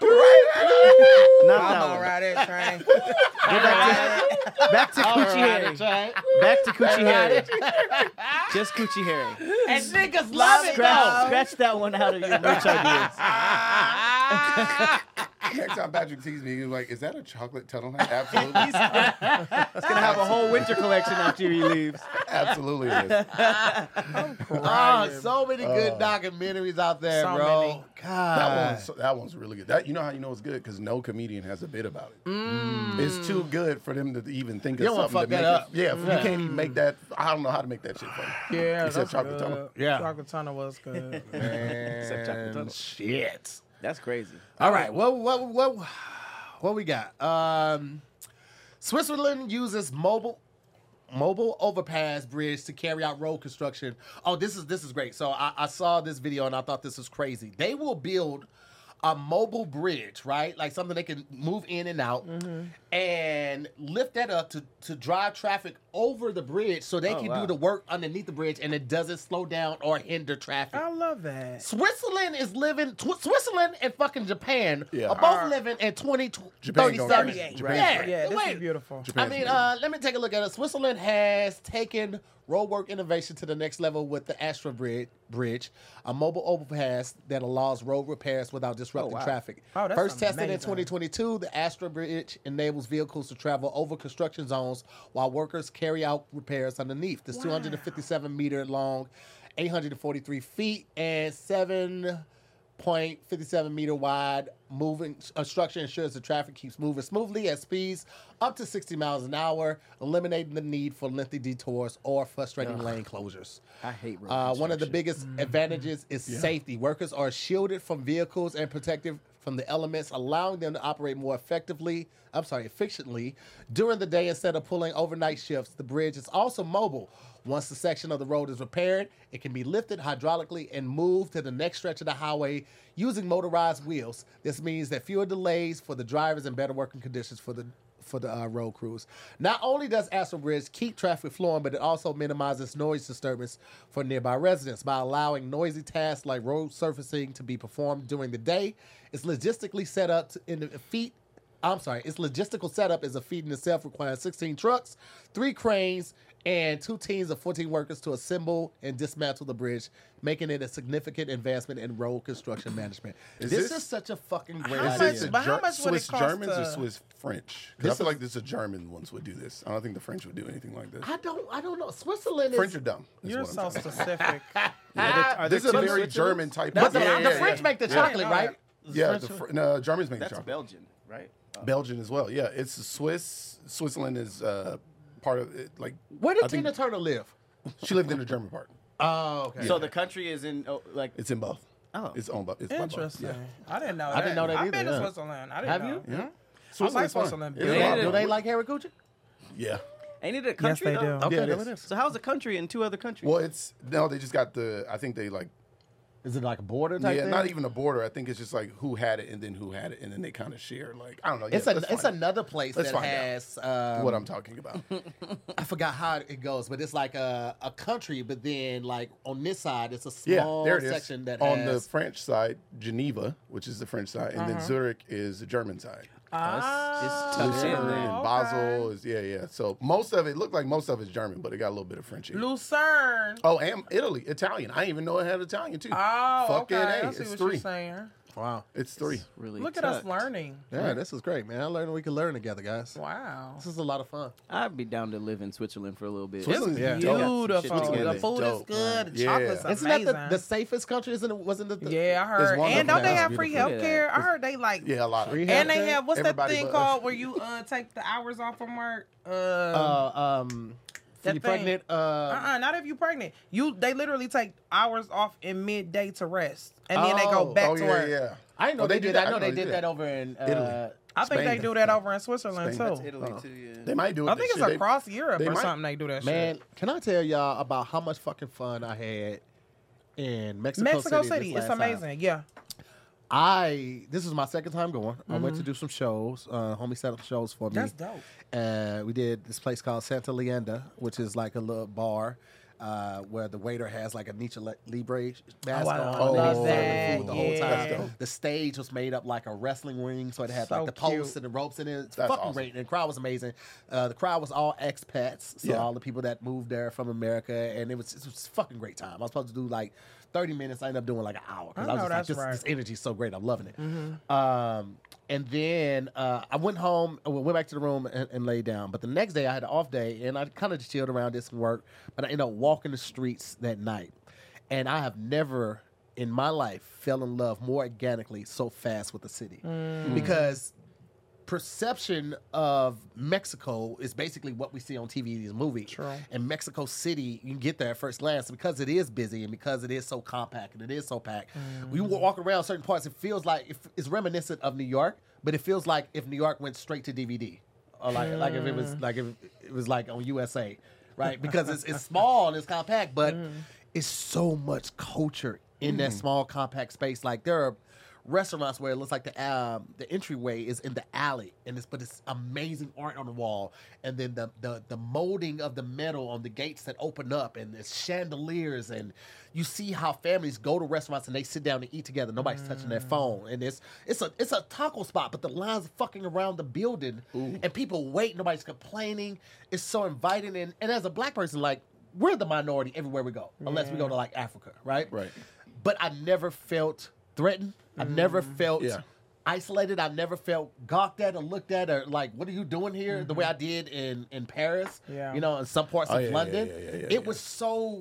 Not I'm that gonna one. ride that train. Go back to, back to Coochie Harry. Back to Coochie Harry. Just Coochie Harry. And niggas love it Scratch, though. scratch that one out of your merch ideas. Next time Patrick sees me, he's like, "Is that a chocolate tunnel hat?" Absolutely, It's gonna have a whole winter collection after he leaves. absolutely it is. Oh, so many good documentaries out there, So bro. many. God. That one's that one's really good. That you know how you know it's good because no comedian has a bit about it. It's too good for them to even think of You don't wanna something fuck to that make up. it. Yeah, if you can't even make that. I don't know how to make that shit funny. Yeah, Except that's chocolate good. tunnel. Yeah. Chocolate tunnel was good. Except chocolate tunnel. Shit. That's crazy. All right, what what what what we got? Um, Switzerland uses mobile mobile overpass bridge to carry out road construction. Oh, this is this is great. So I, I saw this video and I thought this was crazy. They will build a mobile bridge, right? Like something they can move in and out, and lift that up to, to drive traffic over the bridge so they Oh, can wow. do the work underneath the bridge and it doesn't slow down or hinder traffic. I love that. Switzerland is living. Tw- Switzerland and fucking Japan Yeah. are both Are- living in twenty Japan gonna- thirty-seven. thirty-eight. Japan- Yeah, Yeah, this wait. is beautiful. I Japan's mean, good. uh, let me take a look at it. Switzerland has taken roadwork innovation to the next level with the Astra Bridge, bridge a mobile overpass that allows road repairs without disrupting wow. traffic. Oh, that's First tested in amazing. twenty twenty-two, the Astra Bridge enables vehicles to travel over construction zones while workers carry out repairs underneath. This two hundred fifty-seven meter long, eight hundred forty-three feet, and seven point five seven meter wide moving uh, structure ensures the traffic keeps moving smoothly at speeds up to sixty miles an hour, eliminating the need for lengthy detours or frustrating lane closures. I hate road Uh, one of the construction. biggest advantages is safety. Workers are shielded from vehicles and protected from the elements, allowing them to operate more effectively, I'm sorry, efficiently during the day instead of pulling overnight shifts. The bridge is also mobile. Once the section of the road is repaired, it can be lifted hydraulically and moved to the next stretch of the highway using motorized wheels. This means that fewer delays for the drivers and better working conditions for the for the uh, road crews. Not only does Astra Bridge keep traffic flowing, but it also minimizes noise disturbance for nearby residents by allowing noisy tasks like road surfacing to be performed during the day. It's logistically set up to, in the feet. I'm sorry, its logistical setup is a feat in itself, requiring sixteen trucks, three cranes, and two teams of fourteen workers to assemble and dismantle the bridge, making it a significant advancement in road construction management. Is this, this- is such a fucking great How Is idea. much- this a but how Ger- much would it Swiss cost Germans to- or Swiss French? 'Cause This I feel is- like this a German ones would do this. I don't think the French would do anything like this. I don't, I don't know. Switzerland French is. are dumb. is You're what I'm so saying. specific. Are This is a there two very Switzerlands? German type. That's of the, yeah, the yeah, French make the Yeah. chocolate, I didn't know right? Yeah, French- the Fr- no, Germans make That's chocolate. Belgian, right? Oh. Belgian as well. Yeah, it's Swiss. Switzerland is uh, part of it. Like Where did I think Tina Turner live? she lived in the German part. Oh, okay. So the country is in oh, like It's in both. Oh. It's owned by. It's by both. Interesting. Yeah. I didn't know I that. didn't know that I've either, been to yeah. Switzerland. I didn't Have know. you? Yeah. I like Switzerland's fun. Switzerland. It's Yeah, a do lot they, of do fun. they like Harry Gucci? Yeah. ain't it a country they though? do. Okay, Yeah, it there is. it is. So how's a country in two other countries? Well, it's no. They just got the. I think they like. Is it like a border type Yeah, thing? not even a border. I think it's just like who had it and then who had it and then they kind of share. Like I don't know. It's yeah, a, let's it's find another place Let's that find out. has um, what I'm talking about. I forgot how it goes, but it's like a, a country, but then like on this side, it's a Yeah, small there it is. section that On has. the French side, Geneva, which is the French side, and then Zurich is the German side. Ah, it's tucked in Lucerne there. and okay. Basel is yeah, yeah. So most of it looked like most of it's German, but it got a little bit of French in it. Lucerne. Oh, and Italy, Italian. I didn't even know it had Italian too. Oh, Fucking okay. A, I see it's what three. you're saying. Wow. It's three. Really Look at us tucked. learning. Yeah, this is great, man. I learned we can learn together, guys. Wow. This is a lot of fun. I'd be down to live in Switzerland for a little bit. Switzerland- It's Yeah. beautiful. Switzerland The is food is dope. good. The Yeah. chocolate's Isn't amazing. that the, the safest country? Isn't it? Wasn't it? The, yeah, I heard. wonderful. And don't they That's have free beautiful. health care? I heard they like. Yeah, a lot of Free And they healthcare? have what's Everybody that thing but- called where you uh take the hours off from work? Uh, Uh, um, That if you thing. pregnant, uh, uh-uh, not if you pregnant. You they literally take hours off in midday to rest, and then they go Oh. back Oh to yeah, work. yeah. I didn't know Oh, they, they do did. that. I know I they know they did do that that. over in uh, Italy. I think Spain. they do that over in Switzerland Spain. too. That's Italy Oh. too. Yeah. They might do it. I think Shit, it's they- across Europe they or might. something. They do that Man, shit. can I tell y'all about how much fucking fun I had in Mexico, Mexico City? City, this it's last time? amazing. Yeah. I this is my second time going. I went to do some shows. Uh, homie set up shows for me. That's dope. Uh, we did this place called Santa Leanda, which is like a little bar uh, where the waiter has like a Nietzsche Li- Libre mask Oh, I on. love and he's serving that. food the whole Yeah. time. The stage was made up like a wrestling ring, so it had So like the posts cute. and the ropes in it. It's That's fucking awesome. great. And the crowd was amazing. Uh, the crowd was all expats, so Yeah. all the people that moved there from America, and it was it was a fucking great time. I was supposed to do like thirty minutes. I ended up doing like an hour because I I, was know just like, that's this, right. this energy is so great. I'm loving it. Um, and then uh, I went home, uh, went back to the room and, and laid down. But the next day I had an off day, and I kind of just chilled around, did some work. But I ended up walking the streets that night, and I have never in my life fell in love more organically so fast with the city because perception of Mexico is basically what we see on T V in these movies. True. And Mexico City, you can get there at first glance because it is busy and because it is so compact and it is so packed. When you walk around certain parts, it feels like it- it's reminiscent of New York, but it feels like if New York went straight to D V D, or like like if it was like if it was like on U S A, right? Because it's it's small and it's compact, but it's so much culture in that small compact space. Like there are restaurants where it looks like the um, the entryway is in the alley, and it's but it's amazing art on the wall, and then the, the the molding of the metal on the gates that open up, and there's chandeliers, and you see how families go to restaurants and they sit down and eat together. Nobody's mm. touching their phone, and it's it's a it's a taco spot, but the lines are fucking around the building, Ooh. and people wait. Nobody's complaining. It's so inviting, and, and as a black person, like we're the minority everywhere we go, unless yeah. we go to like Africa, right? Right. But I never felt threatened. I never felt yeah. isolated. I never felt gawked at or looked at or like, what are you doing here? Mm-hmm. The way I did in, in Paris, yeah. you know, in some parts oh, of yeah, London. Yeah, yeah, yeah, yeah, it yeah. was so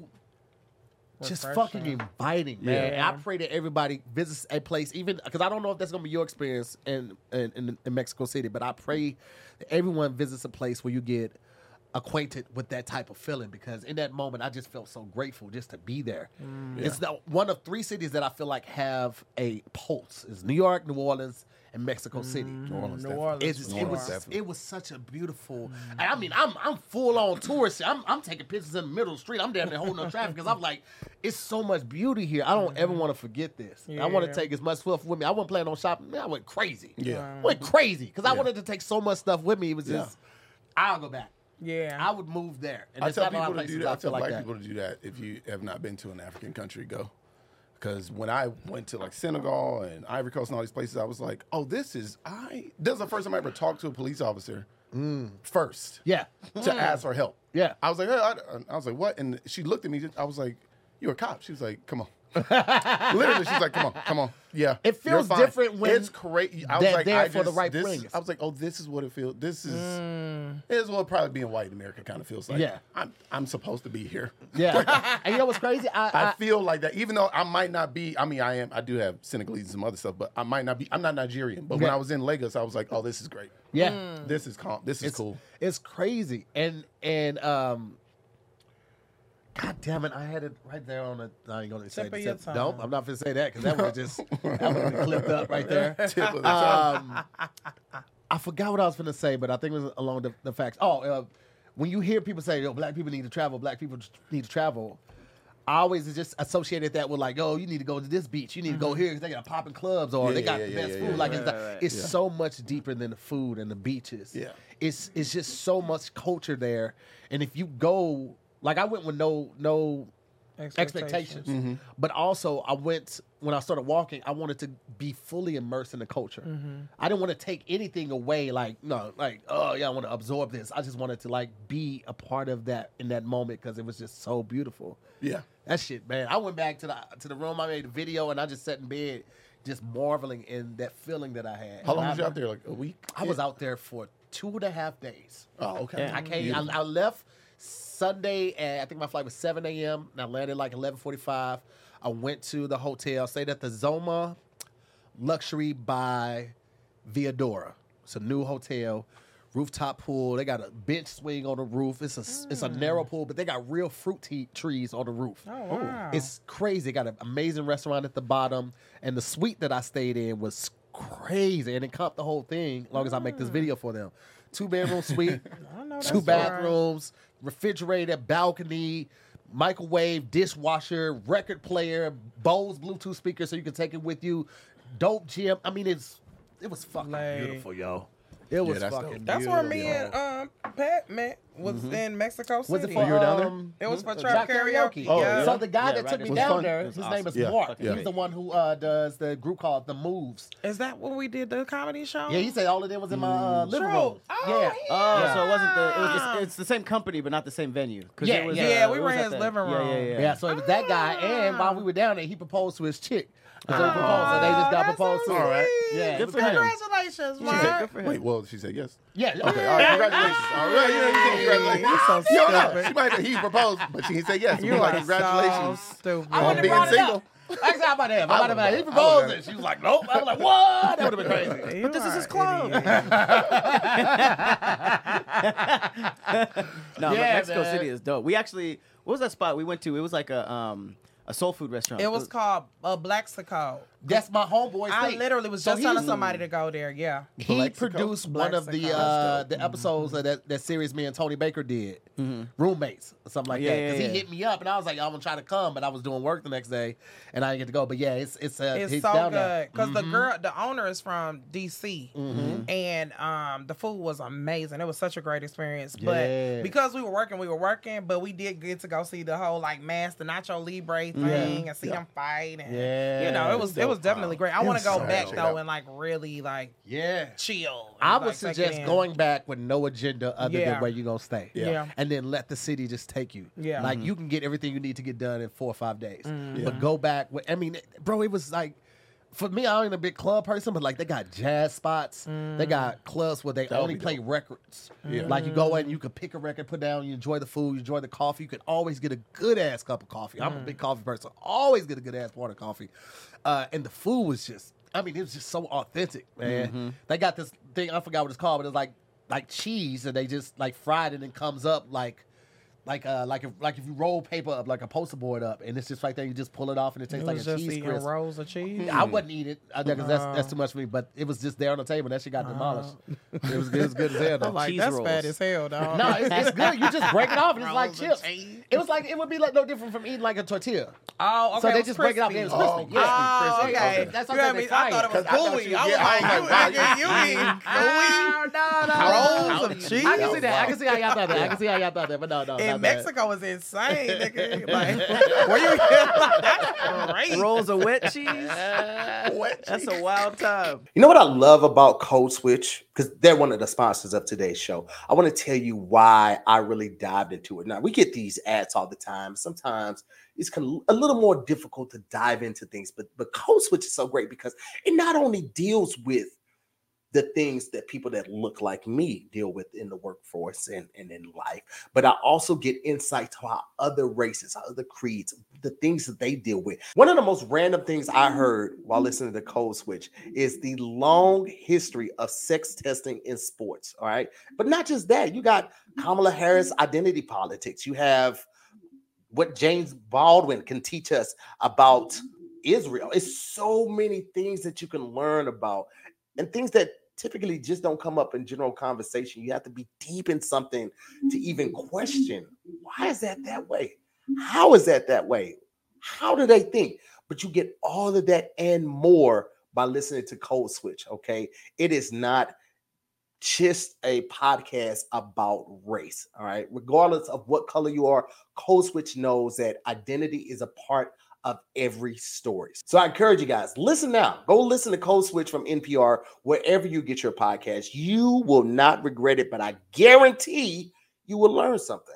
just refreshing. fucking inviting, man. Yeah. And I pray that everybody visits a place, even because I don't know if that's going to be your experience in, in, in, in Mexico City, but I pray that everyone visits a place where you get acquainted with that type of feeling, because in that moment I just felt so grateful just to be there. Mm. It's the, one of three cities that I feel like have a pulse. It's New York, New Orleans, and Mexico City. New Orleans, New Orleans, It's, New it Orleans, was definitely. it was such a beautiful. Mm. I mean, I'm I'm full on tourist. I'm I'm taking pictures in the middle of the street. I'm damn near holding up traffic because I'm like, it's so much beauty here. I don't mm. ever want to forget this. Yeah. I want to take as much stuff with me. I wasn't planning on shopping. Man, I went crazy. Yeah, I went crazy because I Yeah. wanted to take so much stuff with me. It was just, Yeah. I'll go back. Yeah. I would move there. And I it's tell not a lot people of to do places that. I I tell feel like black that. people to do that if you have not been to an African country, go. Because when I went to like Senegal and Ivory Coast and all these places, I was like, oh, this is I. This is the first time I ever talked to a police officer Mm. first Yeah. to ask for help. Yeah. I was like, hey, I, I was like, what? And she looked at me. I was like, you're a cop. She was like, come on. Literally, she's like, come on, come on. Yeah. It you're feels fine. different when it's crazy. I was they're like, there I for the just, right this, things. I was like, oh, this is what it feels. This is Mm. this is what probably being white in America kind of feels like. Yeah. I'm I'm supposed to be here. Yeah. And you know what's crazy? I, I I, feel like that, even though I might not be. I mean, I am. I do have Senegalese and some other stuff, but I might not be. I'm not Nigerian. But when Yeah. I was in Lagos, I was like, oh, this is great. yeah. This is calm. This is It's cool. It's crazy. And and um God damn it, I had it right there on the I ain't gonna say Tip of it. your Tip- Nope, tongue. I'm not gonna say that because that would just that would have clipped up right there. Tip of the tongue. Um, I forgot what I was gonna say, but I think it was along the, the facts. Oh, uh, when you hear people say, "Yo, black people need to travel," black people need to travel. I always just associated that with like, oh, you need to go to this beach, you need to go here because they got popping clubs or Yeah, they yeah, got yeah, the yeah, best yeah, food. yeah. Like Right, it's, right, right. it's Yeah. so much deeper than the food and the beaches. Yeah. it's it's just so much culture there, and if you go, like I went with no no expectations, Mm-hmm. but also I went when I started walking. I wanted to be fully immersed in the culture. Mm-hmm. I didn't want to take anything away. Like no, like oh yeah, I want to absorb this. I just wanted to like be a part of that in that moment because it was just so beautiful. Yeah. That shit, man. I went back to the to the room. I made a video and I just sat in bed, just marveling in that feeling that I had. How long And was you I- out there? Like a week? I was out there for two and a half days. Oh, okay. I came. I, I left Sunday, and I think my flight was seven a.m. and I landed like eleven forty-five. I went to the hotel, stayed at the Zoma Luxury by Viadora. It's a new hotel, rooftop pool. They got a bench swing on the roof. It's a it's a narrow pool, but they got real fruit tea trees on the roof. Oh, wow. It's crazy. They got an amazing restaurant at the bottom, and the suite that I stayed in was crazy, and it comped the whole thing. As long as I make this video for them, two bedroom suite. I know Two that's right. bathrooms, refrigerator, balcony, microwave, dishwasher, record player, Bose Bluetooth speaker so you can take it with you. Dope gym. I mean, it's it was fucking Like- beautiful, yo. It was that's fucking dope. That's beautiful. where me and um Pat met was in Mexico City. Was it for You were down there? um, It was for uh, trap karaoke. Oh, yeah. yeah. So the guy Yeah, that right took me in- Was down fun. there, It was his awesome. name is Yeah, Mark. yeah. He's the one who uh, does the group called The Moves. Is that when we did the comedy show? Yeah, he said all of them was in my uh, living True. room. Oh, yeah. yeah. Oh, Yeah. so it wasn't the. It was the, it's the same company, but not the same venue. 'Cause Yeah, it was, yeah. uh, Yeah, we it were was in at his the- living Yeah, room. yeah, yeah. Yeah, so it was that guy, and while we were down there, he proposed to his chick. So they Oh, proposed, so they just got that's proposed so to. All right. sweet. Yeah, it Good was for him. great. Congratulations, She Mark. said, good for him. Wait, well, she said yes. Yeah, Okay, all right, congratulations. All right, yeah, you said congratulations. You're so You don't know. stupid. She might have, he proposed, but she didn't say yes. You We're like, are congratulations so stupid. I on wouldn't being have brought it up. single. I said, how about that? How I about would've that? He done it. I proposed would've it. She was like, nope. I was like, what? That would have been crazy. But this is his clothes. No, Yeah, Mexico man. City is dope. We actually, what was that spot we went to? It was like a um A soul food restaurant. It was called uh, Blaxico. That's my homeboy. I thing. literally was So just he telling was- somebody to go there. Yeah. He Blaxico? produced one of the Blaxico. uh, the episodes of that, that series me and Tony Baker did, roommates or something like Yeah, that. Because yeah, he yeah. hit me up and I was like, I'm gonna try to come, but I was doing work the next day and I didn't get to go. But yeah, it's it's uh, It's he's so down there. good because the girl, the owner is from D C, and um, the food was amazing. It was such a great experience. Yeah. But because we were working, we were working, but we did get to go see the whole like Master Nacho Libre thing and see him fight. And, Yeah. you know, it was it was definitely great. I want to go so back dope. though and like really like Yeah. chill. and, I like, would take it suggest in. going back with no agenda other Yeah. than where you're gonna stay. Yeah. And then let the city just take you. Yeah. Like you can get everything you need to get done in four or five days. Mm-hmm. But go back with, I mean, it- bro, it was like for me, I ain't a big club person, but like they got jazz spots. They Mm. got clubs where they That would only be play dope. records. Yeah. Like you go in, you can pick a record, put down, you enjoy the food, you enjoy the coffee. You can always get a good ass cup of coffee. I'm a Mm. big coffee person. Always get a good ass water coffee. Uh, and the food was just, I mean, it was just so authentic, man. Mm-hmm. They got this thing, I forgot what it's called, but it's like like cheese, and they just like fried it and comes up like like uh like if like if you roll paper up like a poster board up, and it's just right there. You just pull it off, and it It tastes was like a just cheese eating crisp. rolls of cheese. I wouldn't eat it because that's that's Uh. too much for me. But it was just there on the table. That shit got demolished. It was good, it was good as hell. Though. I'm like, Cheese that's rolls. fat as hell, dog. No, it's, it's good. You just break it off, and it's like Rolls of chips. cheese. It was like it would be like no different from eating like a tortilla. Oh, okay. So it they was just break it off. crispy. And it was crispy. Oh, yeah. Oh, crispy. okay. Okay. That's You what know they what I mean? fry I thought it was I thought gooey. you- I was yeah, I like, was you, like, wow, nigga, you eat gooey. No, no, Rolls of cheese. I can see that. I can see how y'all thought that. I can see how y'all thought that. But no, no. In not bad. Mexico was insane, nigga. Like, where you like, that's great. Rolls of wet cheese. Wet That's cheese. a wild time. You know what I love about Code Switch? Because they're one of the sponsors of today's show. I want to tell you why I really dived into it. Now, we get these ads all the time. Sometimes it's kind of a little more difficult to dive into things, but, but Code Switch is so great because it not only deals with the things that people that look like me deal with in the workforce and, and in life, but I also get insight to how other races, how other creeds, the things that they deal with. One of the most random things I heard while listening to Code Switch is the long history of sex testing in sports. All right. But not just that, you got Kamala Harris identity politics. You have what James Baldwin can teach us about Israel. It's so many things that you can learn about and things that typically just don't come up in general conversation. You have to be deep in something to even question, why is that that way? How is that that way? How do they think? But you get all of that and more by listening to Code Switch, okay? It is not just a podcast about race, all right? Regardless of what color you are, Code Switch knows that identity is a part of every story. So I encourage you guys, listen now. Go listen to Code Switch from N P R wherever you get your podcast. You will not regret it, but I guarantee you will learn something.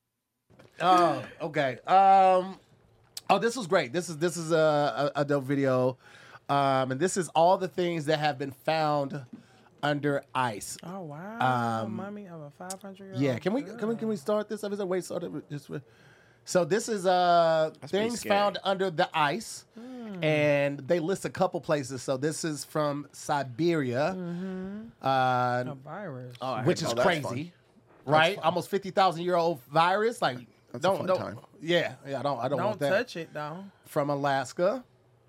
Oh, okay. Um, oh, this was great. This is this is a, a, a dope video, um, and this is all the things that have been found under ice. Oh wow, Um, mommy of a five hundred year old. Yeah, can we can we can we start this? Episode? Wait, start it with- just with- so this is uh That's pretty things scary. found under the ice, and they list a couple places. So this is from Siberia, uh, A virus. Oh, I heard which is oh, that's crazy, fun. right? Almost fifty thousand year old virus. Like, That's a don't fun don't time. yeah yeah I don't I don't, Don't want that. touch it though. From Alaska.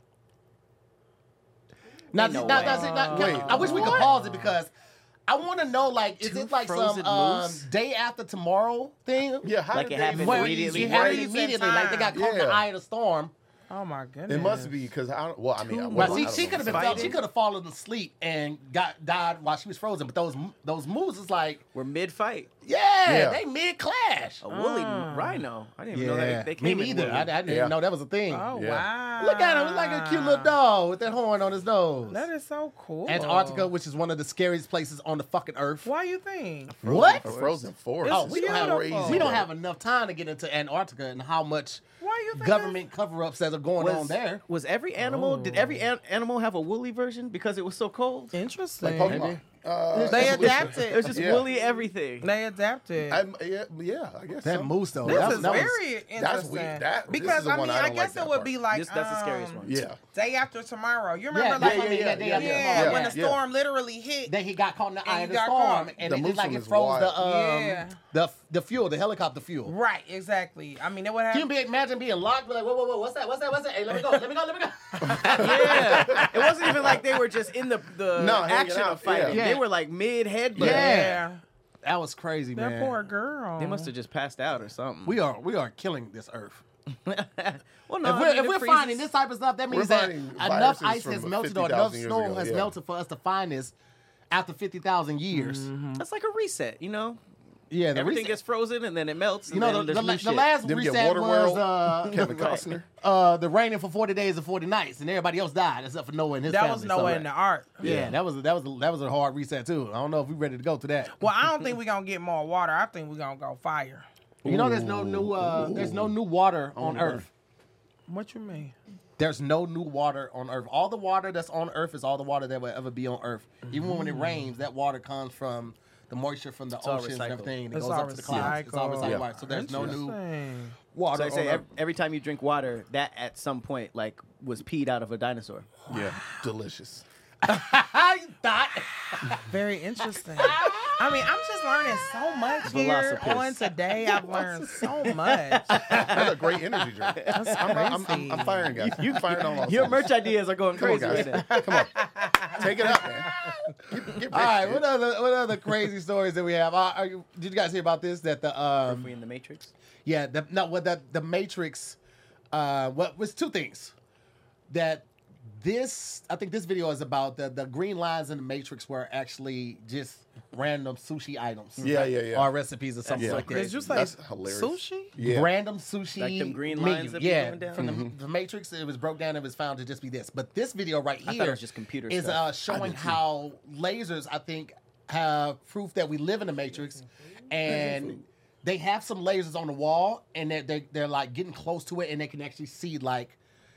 Now, Ain't no now, way. now, see, now, Wait, I wish we could pause it because I want to know, like, is Two it like some frozen um, moose? day after tomorrow thing? Yeah, how Like did it they happened Where immediately. you have it Right. immediately, like they got caught in the Yeah. eye of the storm. Oh my goodness. It must be because I don't. Well, I mean, I, Well, well, see, I don't she know could have been what's fell, she Fighting? could have fallen asleep and got died while she was frozen. But those those moves is like, We're mid fight. yeah, Yeah. they mid clash. A woolly Ah. rhino. I didn't even know that they me came in neither. woolly. I, I didn't Yeah. know that was a thing. Oh Yeah. wow. Look at him, it's like a cute little dog with that horn on his nose. That is so cool. Antarctica, which is one of the scariest places on the fucking earth. Why you think? What? A frozen forest. Oh, It's we don't have beautiful. we don't have enough time to get into Antarctica and how much Why you think government cover-ups that are going on Was, there. was every animal? Did every an- animal have a woolly version because it was so cold? that's interesting? Like Pokemon. Uh, They It adapted. was just Yeah. Wooly everything. They adapted. I, yeah, yeah, I guess That so. moose though. This that, is that was- very that's interesting. weird. That- this because is the I one mean, I I, don't guess like that it would part. be like This- that's the scariest um, one. Yeah. Day After Tomorrow. You Yeah, remember yeah, like yeah, when, yeah, Day After yeah, Tomorrow. when the Yeah. storm literally hit. Then he got caught in the And eye he of the got storm, caught. and The it, it moose like one it is froze the wild. um Yeah. the the fuel, the helicopter fuel. Right, exactly. I mean, it would have. Can you be, imagine being locked? Be like, whoa, whoa, whoa, what's that? What's that? What's that? Hey, let me go, let me go, let me go. Yeah, it wasn't even like they were just in the the No, hanging action out, of fighting. yeah. They were like mid headbutt. Yeah. That was crazy, That man. poor girl. They must have just passed out or something. We are we are killing this earth. well, no, if I we're, mean, if it we're freezes- finding this type of stuff, that means We're that finding enough viruses ice from has melted or fifty enough thousand years snow ago, has yeah. melted for us to find this after fifty thousand years. That's like a reset, you know. Yeah, the Everything reset- gets frozen and then it melts. And You know, then the, there's the, new the shit. last Them get reset was Waterworld, uh, Kevin Right. Costner. uh, the raining for forty days and forty nights, and everybody else died except for Noah and his that family. was Noah so, in the art. yeah, that was that was that was a hard reset too. I don't know if we're ready to go to that. Well, I don't think we're gonna get more water. I think we're gonna go fire. You know, there's no new uh, there's no new water on burn. Earth. What you mean? There's no new water on Earth. All the water that's on Earth is all the water that will ever be on Earth. Even when it rains, that water comes from the moisture from the all oceans and recycled. everything. It It's goes all up to the clouds. It's all recycled. recycled. Yeah. Right. So there's no new Interesting. water So I say on every, Earth. every time you drink water, that at some point like was peed out of a dinosaur. Yeah, delicious. You thought? Very interesting. I mean, I'm just learning so much here Velocipede. on today. I've learned so much. That's a great energy drink. That's I'm, I'm, I'm, crazy. I'm firing, guys. You firing on all Your cylinders. merch ideas are going Come on, crazy guys. right now. Come on. Take it out, man. Get, get All right. rich, What other what other crazy stories that we have? Are, are you, did you guys hear about this? That the um We in the Matrix. yeah the, no what the the Matrix uh what was two things that this I think this video is about the the green lines in the Matrix were actually just random sushi items. Yeah, yeah, yeah. Or recipes or something Yeah. like that. Did you say That's hilarious. sushi? Yeah. Random sushi, Like them green menu. lines that be yeah, going down? from the, the Matrix. It was broke down. It was found to just be this. But this video right here I thought it was just computer is stuff. uh, showing did too. how lasers, I think, have proof that we live in the Matrix, and they have some lasers on the wall, and they're, they're they're like getting close to it, and they can actually see like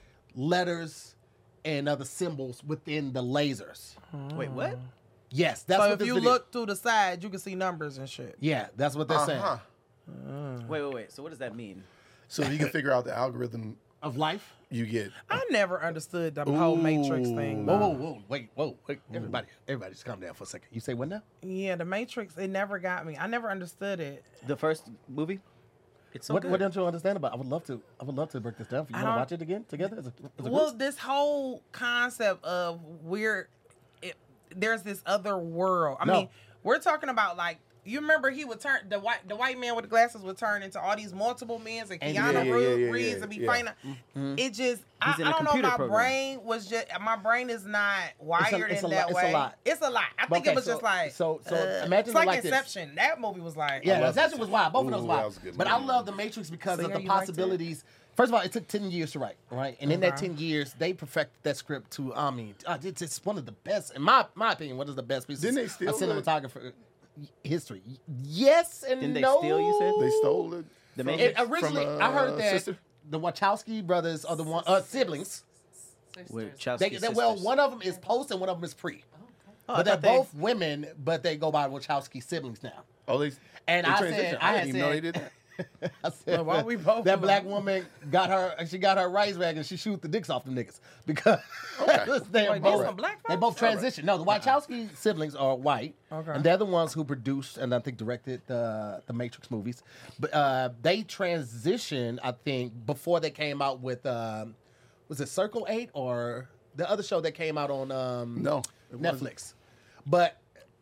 letters and other symbols within the lasers. Wait, what? Yes, that's So what if this you video- look through the side, you can see numbers and shit. yeah, that's what they're Uh-huh. saying Wait, wait, wait. So what does that mean? So if you can figure out the algorithm of life. you get. I never understood the whole Matrix thing. Whoa, though. whoa, whoa, wait, whoa, wait, everybody, everybody, just calm down for a second. You say what now? Yeah, the Matrix, it never got me. I never understood it. The first movie? It's so what, good. what don't you understand about? I would love to. I would love to break this down for you. I You want to don't- watch it again together? As a, as a Well, group? this whole concept of we're, it, there's this other world. I No. mean, we're talking about like, you remember he would turn the white the white man with the glasses would turn into all these multiple men and And- Keanu Yeah, yeah, Reeves yeah, yeah, Reeves and be yeah. fighting. Mm-hmm. It just I, He's in I a don't know. computer My program. brain was just my brain is not wired it's in a that lot- it's a way. lot. It's a lot. I But think okay, it was so- just like so- so uh, imagine it's it like, like this. Inception. That movie was like Yeah, love Inception this. was wild. Both of those Ooh, wild. that was a good But I movie. love the Matrix because So of yeah, the you liked it? possibilities. First of all, it took ten years to write, right? And in that Okay. ten years, they perfected that script to, I mean, uh, it's, it's one of the best, in my my opinion, one of the best pieces Didn't they steal of the- cinematographer history. Yes and Didn't they no. steal, you said? They stole it. The from- It, Matrix? originally, from, I uh, heard that Sister? the Wachowski brothers are the one uh, siblings. With Chowski They, they, well, sisters. one of them is post and one of them is pre. Oh, I but they're thought they- both women, but they go by Wachowski siblings now. Oh, they. And they I transitioned. said, I I didn't had even know they said, did that. I said Well, why we both that know? black woman got her, she got her rice bag and she shoot the dicks off them niggas because they Wait, both these some black they folks? both transition. No, the Wachowski siblings are white, Okay. and they're the ones who produced and I think directed the the Matrix movies. But uh, they transitioned, I think, before they came out with um, was it Circle Eight or the other show that came out on um, No, it wasn't. Netflix, but.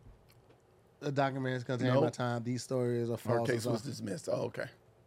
The documentary is going to take Nope. my time. These stories are Our false. or case was something. dismissed. Oh, okay.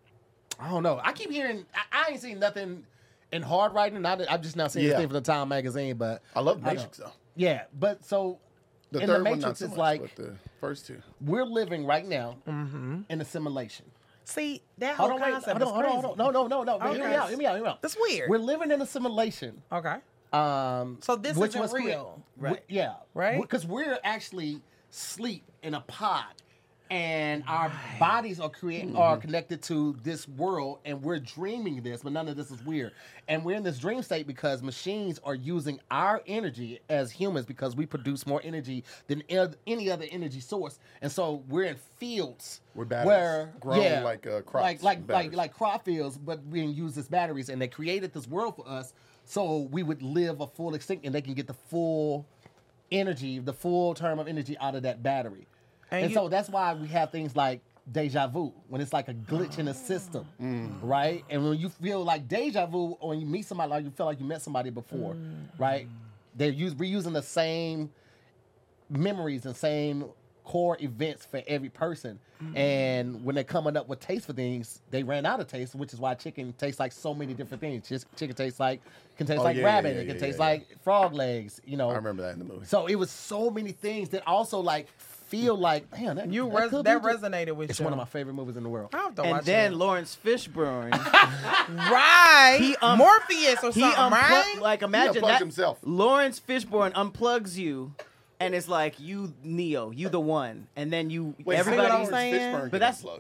I don't know. I keep hearing. I, I ain't seen nothing in hard writing. I, I'm just not seeing Yeah. anything from the Time magazine. But I love I Matrix though. yeah, but so The in third the one, not Matrix so is much, like but the first two. we're living right now Mm-hmm. in a simulation. See that Hold whole on, wait, concept hold on, is hold on, crazy. hold on. No, no, no, no. But Hear me Okay. out. Hear me out. Hear me out. That's weird. We're living in a simulation. Okay. Um, So this which isn't was crea- real. Right. we- yeah. Right? Because we're actually sleep in a pod, and our bodies are create Mm-hmm. are connected to this world, and we're dreaming this, but none of this is weird. And we're in this dream state because machines are using our energy as humans because we produce more energy than ev- any other energy source, and so we're in fields We're batteries, where grown yeah, like, uh, crops, like like like batteries. like crop fields, but being used as batteries, and they created this world for us so we would live a full extinct, and they can get the full energy, the full term of energy out of that battery. And And, you- so that's why we have things like deja vu, when it's like a glitch in the system, right? And when you feel like deja vu, or when you meet somebody, like you feel like you met somebody before, right? They're use, reusing the same memories and same core events for every person. And when they're coming up with taste for things, they ran out of taste, which is why chicken tastes like so many different things. Just chicken tastes like can taste Oh, like yeah, yeah, rabbit, yeah, it can yeah, taste yeah, like frog legs, you know. I remember that in the movie. So it was so many things that also like feel like, man, that, You that, res- could that be just- resonated with It's you. one of my favorite movies in the world. I have to And watch then it. Lawrence Fishburne, right, He, um, Morpheus or he something, unplugged, right? like He imagine unplugged that. himself. Lawrence Fishburne unplugs you, and it's like you Neo, you the one, and then you Wait, everybody. Lawrence saying? Fishburne But get that's- unplugged.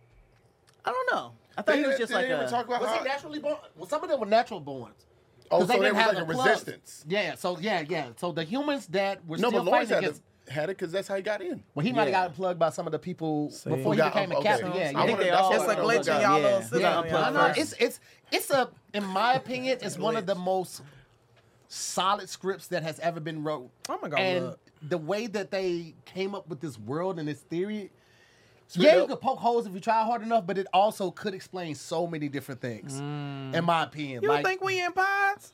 I don't know. I thought They, he was did just they like ever a. talk about Was how? he naturally born? Well, some of them were natural born. Oh, 'Cause so they there didn't was have like a the plugs. resistance. Yeah, so yeah, yeah. So the humans that were No, still but Lawrence fighting had, against, the, had it because that's how he got in. well, he might have Yeah. got unplugged by some of the people See. before he Got- became a okay. captain. Yeah, I yeah. think wanna- they that's all- what It's I a wanna glitch look in at. y'all Yeah. little Yeah. system. Yeah, got y'all. unplugged no, no, first. it's it's it's a in my opinion, it's one of the most solid scripts that has ever been wrote. I'm gonna go and look. the way that they came up with this world and this theory, Straight yeah, you up. could poke holes if you try hard enough, but it also could explain so many different things. In my opinion, You like, think we in pods?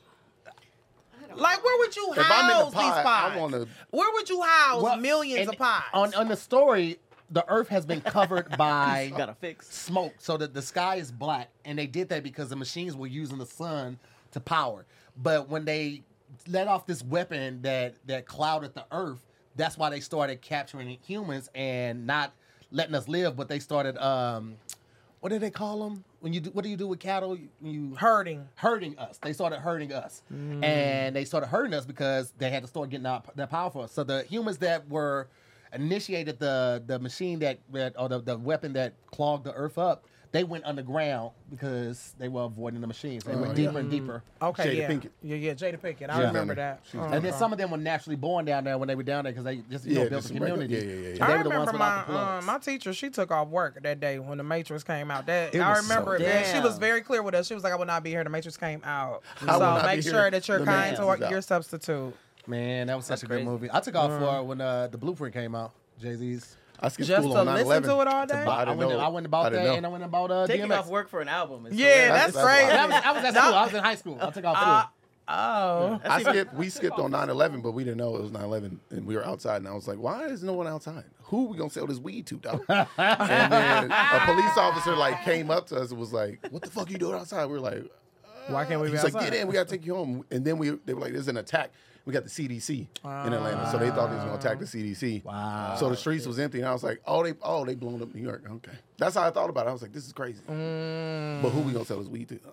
Like, where would you If I'm in house the these pod, pods? I want to. Where would you house well, millions and of pods? on on the story? The Earth has been covered by Got to fix. smoke, so that the sky is black, and they did that because the machines were using the sun to power. But when they let off this weapon that that clouded the Earth, that's why they started capturing humans and not letting us live. But they started, um, what do they call them? When you do, what do you do with cattle? You, you Hurting. hurting us. They started hurting us, Mm. and they started hurting us because they had to start getting out their power for us. So the humans that were initiated the the machine that, that or the, the weapon that clogged the earth up, they went underground because they were avoiding the machines. They went Oh, deeper yeah. and deeper. Okay, Shada yeah. Pinkett. Yeah, yeah, Jada Pinkett. I Yeah. remember She's that. She's Uh, And then uh. some of them were naturally born down there when they were down there because they just you know Yeah, built just a some regular- community. yeah, yeah, yeah, And yeah. I they were the ones remember without my the um, plugs. my teacher. She took off work that day when the Matrix came out. That It I was remember so- it. Man, she was Damn. very clear with us. She was like, "I will not be here. The Matrix came out. I will So not make be sure here. that you're The kind Matrix to is out." your substitute." Man, that was such That's a crazy. good movie. I took off for it when uh, the Blueprint came out. Jay Z's. I skipped Just school to on listen 9/11. to it all day? I I didn't went, know. I went about I that, didn't know. and I went about uh, Taking D M X. off work for an album. Is Yeah, hilarious. that's, That's crazy. I was, I was at school. I was in high school. I took off Uh, school. oh, I skipped. We skipped on nine eleven, but we didn't know it was nine eleven, and we were outside. And I was like, "Why is no one outside? Who we gonna sell this weed to, dog?" And then a police officer like came up to us and was like, "What the fuck are you doing outside?" We were like, why can't we be "He's outside? like, get in. We gotta take you home." And then we they were like, "There's an attack." We got the C D C in Atlanta, so they thought they was gonna attack the C D C. Wow. So the streets was empty, and I was like, "Oh, they oh they blown up New York." Okay, that's how I thought about it. I was like, "This is crazy." But who we gonna sell this weed to?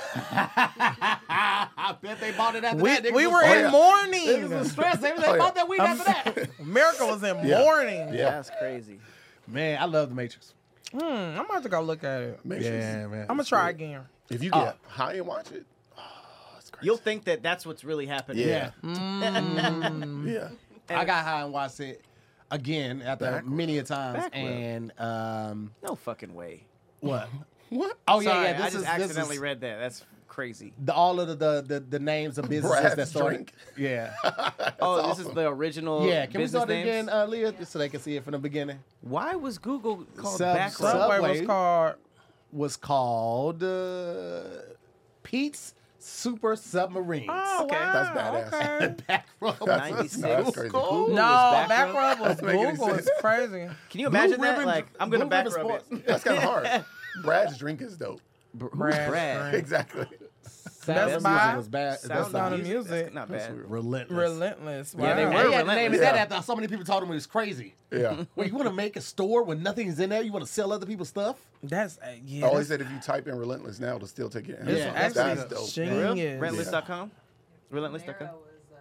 I bet they bought it after We, that. Niggas we was- were Oh, in yeah. mourning. Niggas was stressed. Maybe they Oh, yeah. bought that weed after that. America was in Yeah. mourning. Yeah. That's crazy. Man, I love the Matrix. Hmm, I'm about to go look at it. Make sure you- man. I'm gonna try again. If you get high and watch it, oh, it's crazy. You'll think that that's what's really happening. Yeah. Mm. Yeah. I got high and watched it again after Backwards. many a times. Backward. And um, No fucking way. what? What? Oh yeah, Sorry, yeah. This I is just this accidentally is read that. That's crazy. the, all of the, the the the names of businesses Brad's that started. drink. Yeah, Oh, this is awesome. the original yeah. Can we business start it names? again, uh, Leah, just so they can see it from the beginning? Why was Google called Sub- Back Sub- Row? Subway Subway. was called. Was called uh, Pete's Super Submarines. Oh, Okay. wow. That's badass. Okay. Back row. That's, ninety-six. that's crazy. Google No, was back Row? rub was Doesn't make any Google. It's sense. crazy. Can you imagine Blue that? Ribbon- Like, I'm gonna Blue back Ribbon rub Sports. it. That's kind of hard. Brad's drink is dope. Br- Who's Brad Brad? Frank. Exactly. Sound That's of by- music was bad. Sound That's Sound not of music? music. That's not bad. relentless. Relentless. Yeah, they Wow. were. They had to name it that Yeah. after so many people told him it was crazy. Yeah. Well, you want to make a store when nothing's in there? You want to sell other people's stuff? That's uh, yeah. I always that's, said if you type in relentless now, it'll still take your it's Yeah, answer. actually That's dope. genius. Relentless dot com? Relentless dot com? Nero was uh, Saint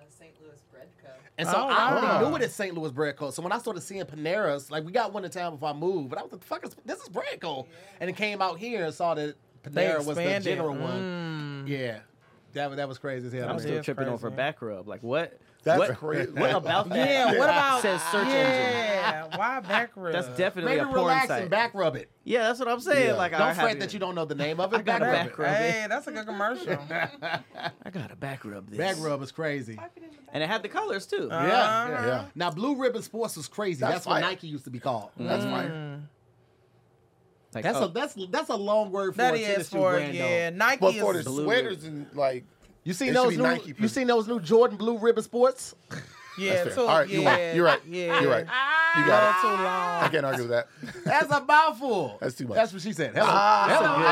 Louis Bread Co. And so Oh, I wow. already knew it as Saint Louis Bread Co. So when I started seeing Paneras, like we got one in town before I moved, but I was like, the fuck is this is Bread Co. And it came out here and saw that They Panera was the expanded. general one. Mm. Yeah. That, was- that was crazy as hell. That I'm was to still me. is tripping crazy. over back rub. Like what? That's what, crazy. What about that? Yeah, what about says search engine? Yeah, why back rub? That's definitely Maybe a porn relax site. and back rub it. Yeah, that's what I'm saying. Yeah. Like Don't I fret have that to- you don't know the name of it. I got Back a rub back it. rub. Hey, that's a good commercial. I gotta back rub this. Back rub is crazy. And it had the colors too. Uh, Yeah. Uh-huh. Yeah. Now, Blue Ribbon Sports was crazy. That's That's, what fire. Nike used to be called. That's Mm. fine. Like, That's oh, a that's that's a long word for That a tennis is shoe for brand, yeah. though. Nike But for is the Blue sweaters and like, You seen It should those be new? Nike You prison. seen those new Jordan Blue Ribbon Sports? yeah. That's Too, fair. All right, yeah, you're right. You're right. Yeah, You're right. You A got little it. too long. I can't argue with that. That's a mouthful. That's too much. That's what she said. Hello. Ah,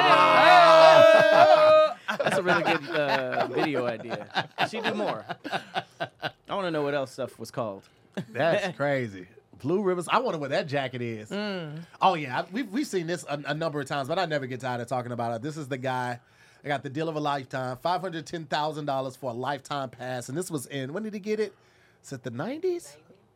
Hello. that's a really good uh, video idea. She do more. I want to know what else stuff was called. That's crazy. Blue Ribbons. I wonder what that jacket is. Mm. Oh yeah, I- we've we've seen this a, a number of times, but I never get tired of talking about it. This is the guy. I got the deal of a lifetime, five hundred ten thousand dollars for a lifetime pass, and this was in when did he get it? Is it the nineties?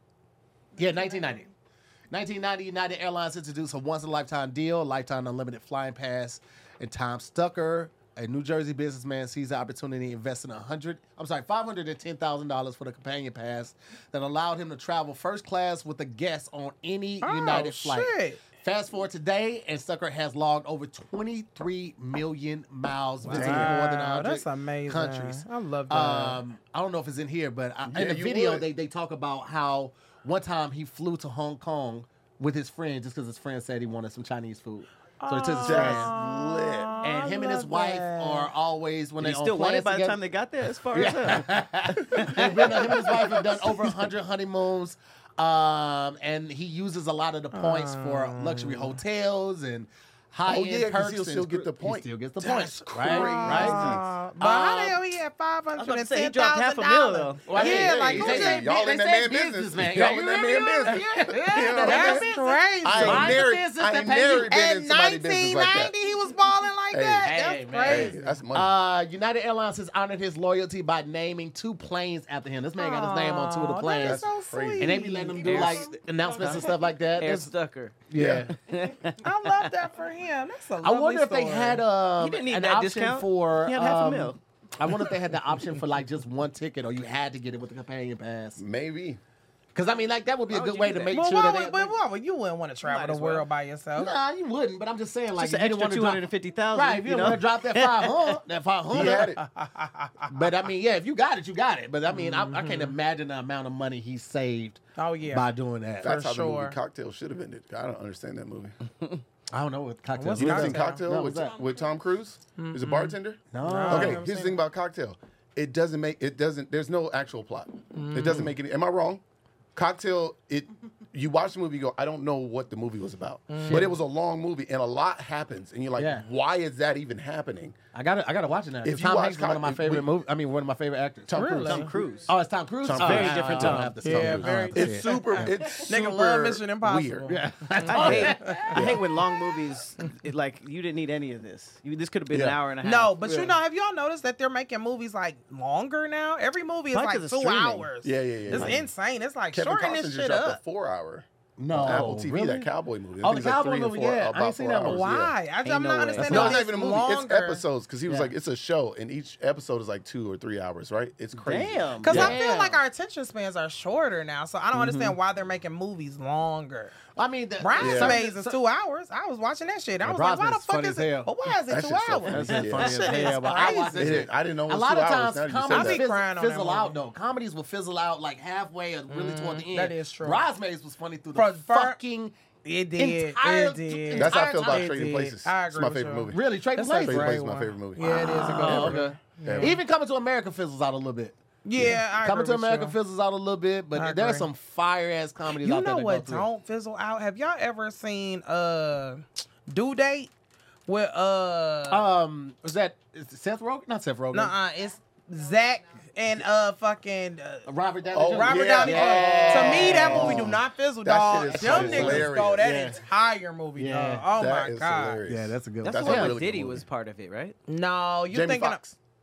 Yeah, nineteen ninety. nineteen ninety, United Airlines introduced a once in a lifetime deal, a lifetime unlimited flying pass, and Tom Stucker, a New Jersey businessman, sees the opportunity, investing a hundred. I'm sorry, five hundred and ten thousand dollars for the companion pass that allowed him to travel first class with a guest on any Oh, United flight. shit. Fast forward today, and Stucker has logged over twenty-three million miles, visiting more than Wow, one hundred that's amazing. countries. I love that. Um, I don't know if it's in here, but I, Yeah, in the you video would. they, they talk about how one time he flew to Hong Kong with his friend just because his friend said he wanted some Chinese food. So he took his friend, Aw, lit. and I him and his love wife that. are always when Did they he still on want planes it by the together- time they got there? As far as hell. They've been, him and his wife have done over one hundred honeymoons, um, and he uses a lot of the points for luxury hotels and high-end Oh, yeah, 'cause perks. he'll and still get screw- the point. He still gets the That's points, right? crazy. Right? Uh, but how the Um, hell he had five I was about hundred to and say, he ten dropped half thousand a mil, dollars? though. Well, Yeah, hey, like hey, who they just say Y'all they in that say man business, business. man. Y'all You in that hear man me? business. Yeah, yeah, Yeah, that That's business. crazy. I Mind ain't the never, business I that ain't pay never you. been In in somebody's business nineteen like that. ninety, he was balling like Hey. that. Hey, That's man. Hey, crazy. that's money. Uh, United Airlines has honored his loyalty by naming two planes after him. This man got his name on two of the Aw, planes. That is so That's crazy. sweet. And they be letting them do Air- like announcements and stuff like that. Air That's- Stucker. yeah. I love that for him. That's a I lovely wonder if they story. had um, He didn't need an that option discount. for. He had half a um, mil. I wonder if they had the option for like just one ticket, or you had to get it with the companion pass. Maybe. Because I mean, like that would be a Why good would you way do to that? make Well, sure why, that would, they. but why would you wouldn't want to travel Might the as well. world by yourself? Nah, you wouldn't. But I'm just saying, like, Just if an you didn't extra want two to hundred fifty thousand. right? If you, you don't want know? to drop that five hundred, that five He hundred. had it. But I mean, yeah, if you got it, you got it. But I mean, I, I can't imagine the amount of money he saved Oh yeah. by doing that. That's For how the sure. movie Cocktail should have ended. I don't understand that movie. I don't know what cocktail. What's You is. ever seen Cocktail? Cocktail No, with, what's that? with Tom Cruise? He's a bartender. No. No. Okay, never here's the seen thing about Cocktail. It doesn't make it doesn't. There's no actual plot. It doesn't make any. Am I wrong? Cocktail. It. You watch the movie, you go, I don't know what the movie was about, but it was a long movie and a lot happens, and you're like, Yeah. why is that even happening? I got to I got to watch it now. If If you Tom watch Hanks is one of my Cock- favorite if- movies. I mean, one of my favorite actors. Tom Really? Cruise. Tom Cruise. Oh, it's Tom Cruise. Tom Oh, Cruise. I- Very different I don't Tom. have to see Yeah, it. very I don't have to It's see it. super. It's super Nigga love Mission Impossible. weird. Yeah. I hate, I hate when long movies, it, like, you didn't need any of this. You, this could have been an Yeah. hour and a half. No, but Yeah. you know, have y'all noticed that they're making movies like longer now? Every movie is Probably like 'cause two of streaming. hours. Yeah, yeah, yeah. It's Like, insane. It's like Kevin shorten Costner this just shit dropped up. a four-hour No, on Apple T V. really? That cowboy movie. I Oh, think the it's like cowboy three or movie, four- yeah. I about ain't seen four that one. hours, Why? I, Ain't I'm no not way. understanding No, why it's not it's even a movie. longer. It's episodes because he was Yeah. like, it's a show, and each episode is like two or three hours, right? It's crazy. Damn. Because I Damn. feel like our attention spans are shorter now, so I don't understand why they're making movies longer. I mean, the, Bridesmaids some- is two hours. I was watching that shit. I Yeah, was like, why the Bridesmaids fuck funny is as it? hell. But why is it That two shit's so hours? funny. That's Yeah. funny That as shit is hell. But I watched that crazy. shit. I didn't know it A was lot two of hours. times Now that you said comedies I be that. crying on that fizzle out movie. though. Comedies will fizzle out like halfway or really toward the end. that is true. Bridesmaids was funny through the For- for- fucking It did. entire. It did. That's how I feel about It Trading did. Places. I It's agree my with favorite you. movie. Really, Trading That's Places. Trading great Places is my one. favorite movie. Yeah, it is a good Oh, one. okay. Ever. Even Coming to America fizzles out a little bit. Yeah, I Coming agree to with America you. fizzles out a little bit, I but there's agree. some fire ass comedies You out there know that what go through. don't fizzle out? Have y'all ever seen uh Due Date with uh Um, was that is it Seth Rogen? Not Seth Rogen. nuh-uh, it's Zach and uh fucking uh, Robert Downey Oh, Junior Robert Yeah. Downey Junior Yeah. To me, that movie do not fizzle, That dog. shit is Them niggas hilarious. go that Yeah. entire movie, Yeah. dog. Oh That my is god. hilarious. Yeah, that's a good That's, one. That's the one a where really good Diddy movie. was part of it, right? No, you Jamie thinking Foxx.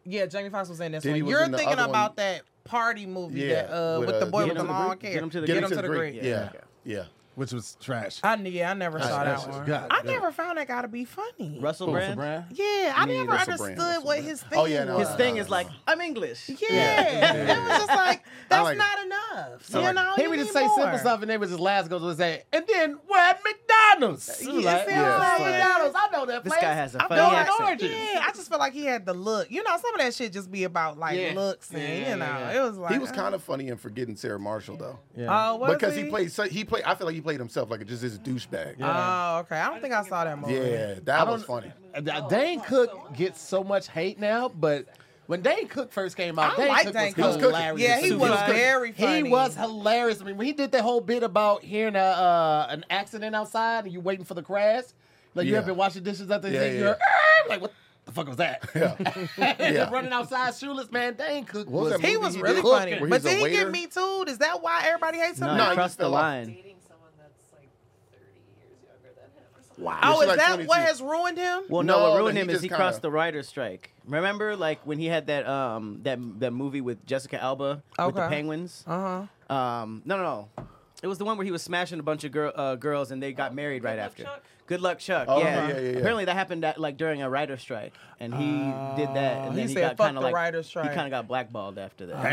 Yeah, Jamie Foxx was in this Then he one. was You're in the thinking other about one. that party movie Yeah, that uh, with, with, uh, the boy Get with Him the to the long Greek? hair. Get Him to the Get Greek. Him to the Greek. Yeah, yeah. Which was trash. I yeah, I never saw That's- that that's one. good. I Good. never found that guy to be funny. Russell Russell Brand. Brand. Yeah, I Me never Russell understood Brand, Russell what Brand. his thing Oh, yeah, no, was. His thing is like, I'm English. Yeah, it was just like that's like it. not enough. I You like know, He you would need just say more. simple stuff, and then his last goes to say, and then we're at McDonald's. Yeah, Like, it sounds yeah, like- McDonald's. I know that This place. guy has a I funny know it in accent. Oranges. Yeah, I just feel like he had the look. You know, some of that shit just be about like Yeah. looks and Yeah, you know, yeah, it was like He was kind of funny in Forgetting Sarah Marshall though, Oh, was because he? he played. So he played. I feel like he played himself, like just his douchebag. Oh, okay. I don't think I saw that movie. Yeah, that was funny. Uh, Dane Cook gets so much hate now, but when Dane Cook first came out, I Dane like Cook Dane was Cook. hilarious. Yeah, he too. was very funny. He was hilarious. I mean, when he did that whole bit about hearing a, uh, an accident outside and you waiting for the crash, like you Yeah. have been washing dishes at the Yeah, sink, yeah. you're "Ah," like, what the fuck was that? Yeah. And Yeah. running outside shoeless, man. Dane Cook What was was. that He movie was he really did? funny. Where But he's a did he waiter? get me too? Is that why everybody hates him? No, No, he he crossed the fell off. line. Dating someone that's like thirty years younger than him or something. Wow. Oh, She's is like that twenty-two. what has ruined him? Well, no, No, what but ruined he him is just he kinda- crossed the writer's strike. Remember, like when he had that um that that movie with Jessica Alba with the Okay. penguins. Uh huh. Um, no, no, no. It was the one where he was smashing a bunch of girl, uh, girls and they got married right Luck after. Chuck? Good Luck Chuck. Oh, yeah. yeah, yeah, yeah. Apparently that happened at, like during a writer's strike, and he did that, and he then he, said, got "Fuck kind the of like writer's strike." he kind of got blackballed after that.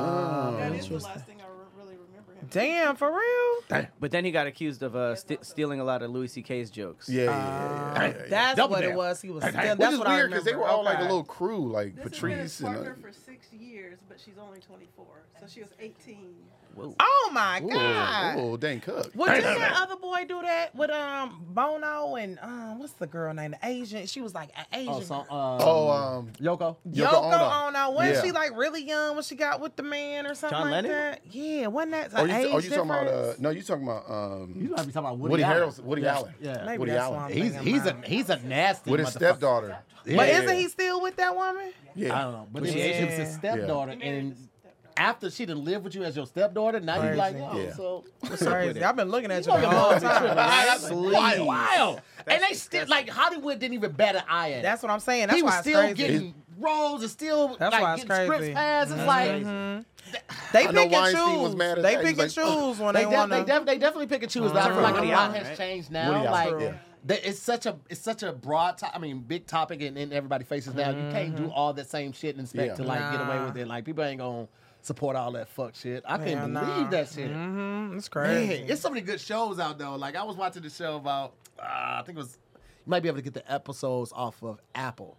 That is the last thing I re- really remember him. Damn, for real? But then he got accused of uh, st- stealing a lot of Louis C K's jokes. Yeah, yeah, yeah, yeah, yeah, yeah. That's Double what it down. was. He was. Which Still, is that's what I weird remember. because they were all like a Okay. little crew, like This has been Patrice his and. partner Uh, for six years, but she's only twenty-four, so she was eighteen. Whoa. Oh my god. oh, Dane Cook. Well, didn't that other boy do that with um Bono and um what's the girl name? The Asian. She was like an Asian. Oh, so, girl. um, Oh, um, Yoko. Yoko, Yoko Ono. Ono. Wasn't Yeah. she like really young when she got with the man or something John like Lennon? that? Yeah, wasn't that? Oh, an you, age oh, you talking about? Uh, difference? no, you talking about? Um, You might be talking about Woody, Woody Allen. Harrelson- Woody yeah. Allen. Yeah. Maybe Woody that's Allen. what I'm He's thinking he's a about. he's a nasty with his motherfucker. stepdaughter. Yeah. But Yeah. isn't he still with that woman? Yeah. I don't know, but Was it, she it Asian? was his stepdaughter, He married and his stepdaughter. after she didn't live with you as your stepdaughter, now you Crazy. like, oh, Yeah. so That's crazy. I've been looking at you Oh, the your whole mom's a time. trip, right? That's Sleaze. wild. wild. And they still like Hollywood didn't even bat an eye at it. That's what I'm saying. That's he was why it's still crazy. getting roles and still That's like why it's getting crazy. scripts passed. It's like They I know pick and Weinstein choose. was mad at they that. pick He and was like, choose when they, they, def- want they, to. def- they definitely pick and choose. But I feel like a Woody lot Allen, has right? changed now. Woody like Allen, yeah. that it's such a it's such a broad. To- I mean, big topic, and, and everybody faces now. You can't do all that same shit and expect Yeah. to like get away Nah. with it. Like people ain't gonna support all that fuck shit. I can't Yeah, believe nah. that shit. Mm-hmm. It's Man, crazy. it's so many good shows out though. Like I was watching the show about, uh, I think it was, you might be able to get the episodes off of Apple,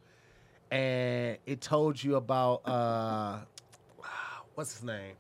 and it told you about uh, what's his name,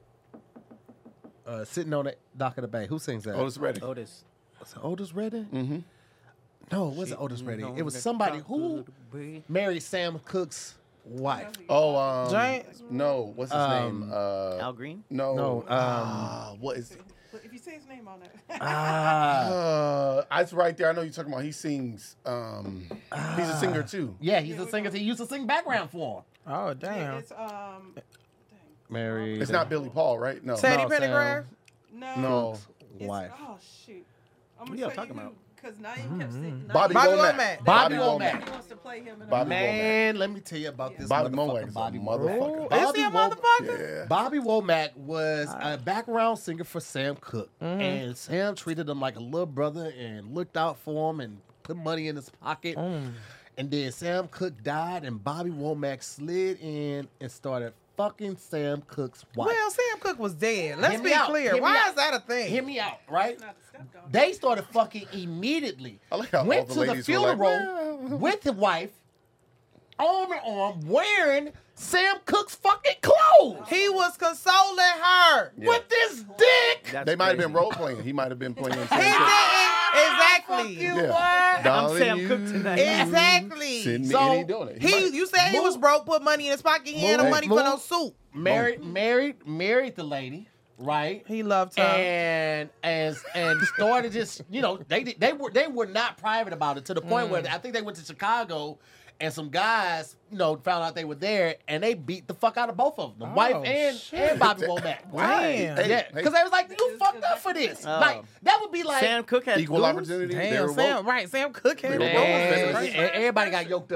uh, sitting on the dock of the bay. Who sings that? Otis Redding. Otis. Was it Otis Redding? Mm-hmm. No, it wasn't Otis Redding. It was somebody who married Sam Cooke's wife. Oh, um, Giants? no, what's his Um, name? Uh, Al Green. no, No, um, ah, what is? But if you say his name on it, Ah, Uh, it's right there. I know you're talking about. He sings. Um, he's a singer too. yeah, he's a singer. He used to sing background for him. Oh damn. it's um, dang. Mary. It's not Billy Paul, right? No. Teddy No, Pendergrass. No, No. it's, wife. Oh shoot, I'm What gonna y'all tell talking you about? because Naeem kept saying Bobby, Bobby Womack. Womack. Bobby He Womack. wants to play him in a Bobby movie. Man, let me tell you about this Bobby motherfucker, Womack is a Bobby motherfucker. Is he a Wo- motherfucker? Yeah. Bobby Womack was a background singer for Sam Cooke, and Sam treated him like a little brother and looked out for him and put money in his pocket. And then Sam Cooke died, and Bobby Womack slid in and started fucking Sam Cooke's wife. Well, Sam Cooke was dead. Let's Hear me be out. clear. Hear me Why out. is that a thing? Hear me out, right? Not the stepdaughter. They started fucking immediately. I like how all Went the to the ladies were like, funeral "Well." with the wife, arm in arm, wearing Sam Cooke's fucking clothes He was consoling her. Yeah. with this dick. That's They might have been crazy. role playing. He might have been playing. He Sam didn't. Cooke. Exactly. You Yeah. what? Darling, Sam you Cooke tonight. Exactly. Send me, So, and he doing it. He, might- you said he was broke, put money in his pocket. He had no Move, money for move. no suit. Married, married, married the lady, right? He loved her. And and and started just you know they did- they were they were not private about it to the point Mm. where I think they went to Chicago and some guys you know found out they were there and they beat the fuck out of both of them, the Oh, wife and shit. and Bobby Womack. Damn. Hey, Yeah, hey, because they was like, you This is fucked up for this. Oh. Like that would be like Sam Cooke had equal goons? opportunity. they Damn, were Sam. woke. Right, Sam Cooke had They were it. woke. man, That's e- everybody got yoked up.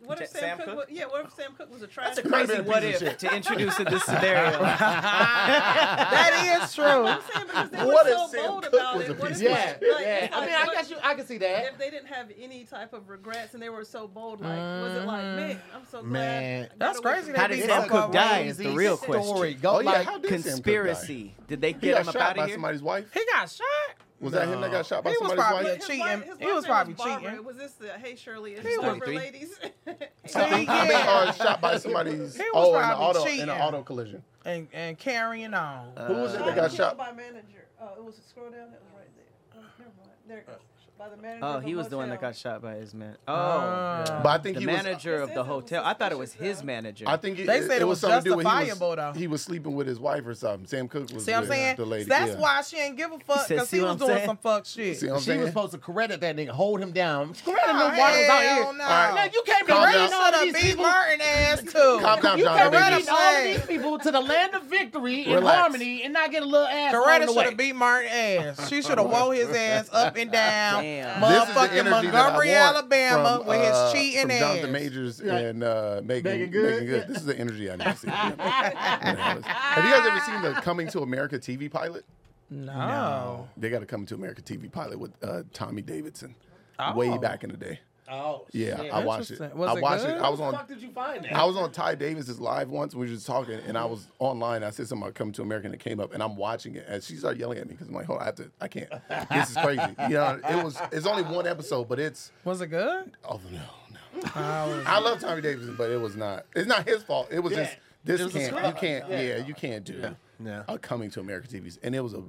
What if Sam Sam Cooke? Cooke? Was, yeah, what if Sam Cooke was a trash? That's a person? crazy been a what piece of if shit. to introduce in this scenario. That is true. I'm saying because they What were if so Sam bold Cooke about was it. a What piece if, of Yeah, like, yeah. it's I like, mean, I what- guess you. I can see that. If they didn't have any type of regrets and they were so bold, like, was it like, man, I'm so glad. Man. I got That's away crazy from that How that. did It's Sam a Cooke die is crazy the real story. question. Go Oh yeah, like how did Sam Cooke die? Conspiracy. Did they He get got him up shot out by of here? somebody's wife. He got shot. Was that him that got shot by He was somebody's probably wife? His cheating. wife- his He wife's was name probably Barbara. cheating. Was this the Hey Shirley, it's He was- Barbara ladies? See, I mean, yeah. uh, shot by somebody's. He was Oh, in the probably auto in cheating. an auto collision. and, and carrying on. Uh, Who was it that Shot got and shot? killed by manager. Oh, it was scroll down. It was right there. Oh, never mind. There it goes. By the manager. Oh, of a he was the one that motel. got shot by his man. Oh, Uh, But I think the he was. manager It of says the it was hotel. I thought it was suspicious, his though. manager. I think it, They said it was something to do with he justifiable, was, though. he was sleeping with his wife or something. Sam Cooke was See what I'm with saying? the lady. That's yeah. why she ain't give a fuck said, because "See he what was I'm doing saying?" some fuck shit. See what I'm She saying? was supposed to credit that nigga, hold him down. Credit Oh, them bottles out hell here. no. All right, now you can't be Calm reading down. all Should of have these beat people. Martin ass too. Calm down, You John. can't Coretta be leading all of said- these people to the land of victory and Relax. harmony and not get a little ass on Coretta the should way. have beat Martin ass. She should have wore his ass up and down. Damn. This is the Motherfucking energy that I Montgomery, want Alabama, from, with his uh, cheating from ass. Jonathan Majors and uh, Megan, Megan Good? Megan Good. This is the energy I need to see. Have you guys ever seen the Coming to America T V pilot? No. They got a Coming to America T V pilot with uh, Tommy Davidson, Oh. way back in the day. Oh, Yeah, shit. I watched it. Interesting. Was I it watched good? it. I was Where the on. fuck did you find that? I was on Ty Davis's live once. We were just talking, and I was online. I said something about Coming to America, and it came up, and I'm watching it, and she started yelling at me because I'm like, "Hold on, I have to. I can't. This is crazy." You know, it was. It's only one episode, but it's. Was it good? Oh no, no. Oh, I love Tommy Davidson, but it was not. It's not his fault. It was Yeah. just this It was a can't. You script. can't. Yeah. Yeah. you can't do. Yeah. A Coming to America T V's, and it was a.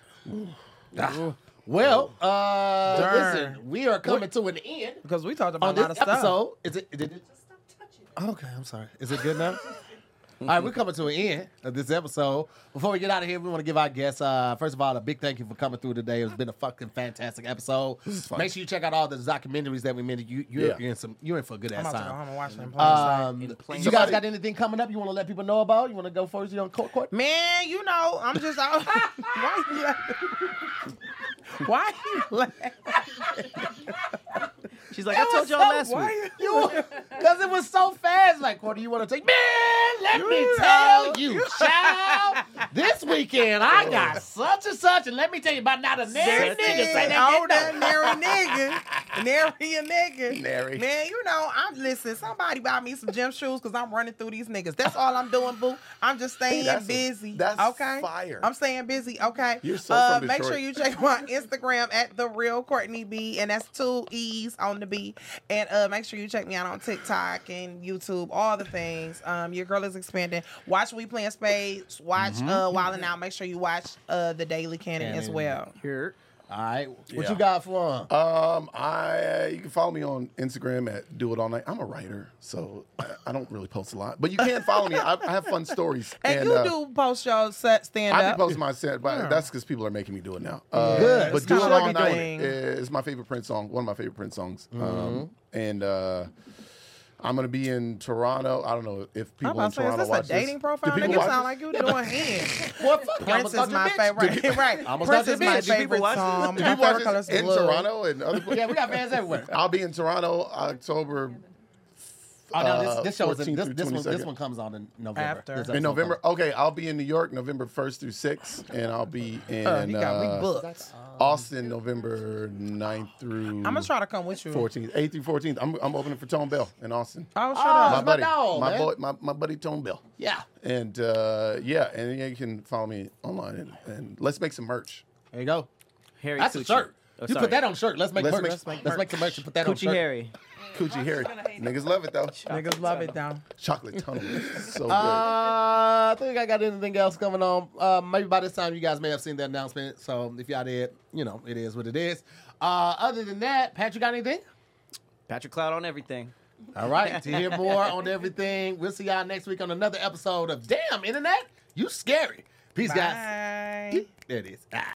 Well, uh, Darn. listen, we are coming to an end because we talked about on a lot this of stuff. episode. Is it? Did it? Okay, I'm sorry. Is it good now? All right, we're coming to an end of this episode. Before we get out of here, we want to give our guests, uh, first of all, a big thank you for coming through today. It's been a fucking fantastic episode. fun. Make sure you check out all the documentaries that we made. You, you're, Yeah. in some, you're in for a good I'm ass about to go time. home and watch them play. Um, In plain you guys sight. got anything coming up you want to let people know about? You want to go first? You on court? court? Man, you know, I'm just out. Why you laughing? Why you laughing? She's like, I told y'all last week. Because it was so fast. Like, what do you want to take? Man, let me You tell know. you, child. This weekend, I got such and such, and let me tell you about not a nary Such nigga and say Oh, that. that nary nigga. Nary a nigga. Nary. Man, you know, I'm listen, somebody buy me some gym shoes because I'm running through these niggas. That's all I'm doing, boo. I'm just staying That's a- busy. that's okay. fire. I'm staying busy. Okay. You're so uh, from make Detroit. sure you check my Instagram at the real Courtney B, and that's two E's on the B. And uh, make sure you check me out on TikTok and YouTube, all the things. Um, your girl is expanding. Watch We Playing Spades. Watch Mm-hmm. uh, Wildin' Out. Make sure you watch uh, the Daily Canon as Canon. well. Here. All right. What Yeah. you got for him? Um, I you can follow me on Instagram at Do It All Night. I'm a writer, so I, I don't really post a lot, but you can follow me. I, I have fun stories. And, you uh, do post your set stand I be up. posting my set, but that's because people are making me do it now. Uh, Good. But It's Do It kinda All like Night doing- is my favorite Prince song. One of my favorite Prince songs. Mm-hmm. Um, and uh, I'm gonna be in Toronto. I don't know if I'm people in about to say, is Toronto this watch a dating this. profile? Do Nigga people watch sound this? like you doing hands. Boy, fuck you. Prince Almost is got your my bitch. favorite. Right. Almost Prince got is your my bitch. Do people favorite watch this? song. Do My people favorite watch color this is in blue. Toronto and other places? Yeah, we got fans everywhere. I'll be in Toronto October Oh, no, this, uh, this shows fourteenth this, through this one. This twenty-second. one comes on in November. After. This In in episode November. comes- Okay, I'll be in New York November first through sixth, and I'll be in Uh, he got me uh, booked. Austin November ninth through I'm gonna try to come with you. fourteenth, eighth through fourteenth. I'm I'm opening for Tone Bell in Austin. Oh, shut Oh, up. my that's my buddy, dog, my man. boy, my, my buddy Tone Bell. Yeah. And uh, yeah, and yeah, you can follow me online and, and let's make some merch. There you go. Harry That's a Coochie. shirt. Oh, you sorry. put that on shirt. Let's make Let's merch. make- Let's make, let's let's make some merch and put that on Coochie shirt. Harry. Coochie Harry. gonna hate Niggas love it though. Niggas love it down. Chocolate tunnel. So good. Uh, I think I got anything else coming on. Uh, maybe by this time you guys may have seen the announcement. So if y'all did, you know, it is what it is. Uh, other than that, Pat, you got anything? Patrick Cloud on everything. All right. To hear more on everything, we'll see y'all next week on another episode of Damn Internet, You Scary. Peace, guys. Bye. There it is. Ah.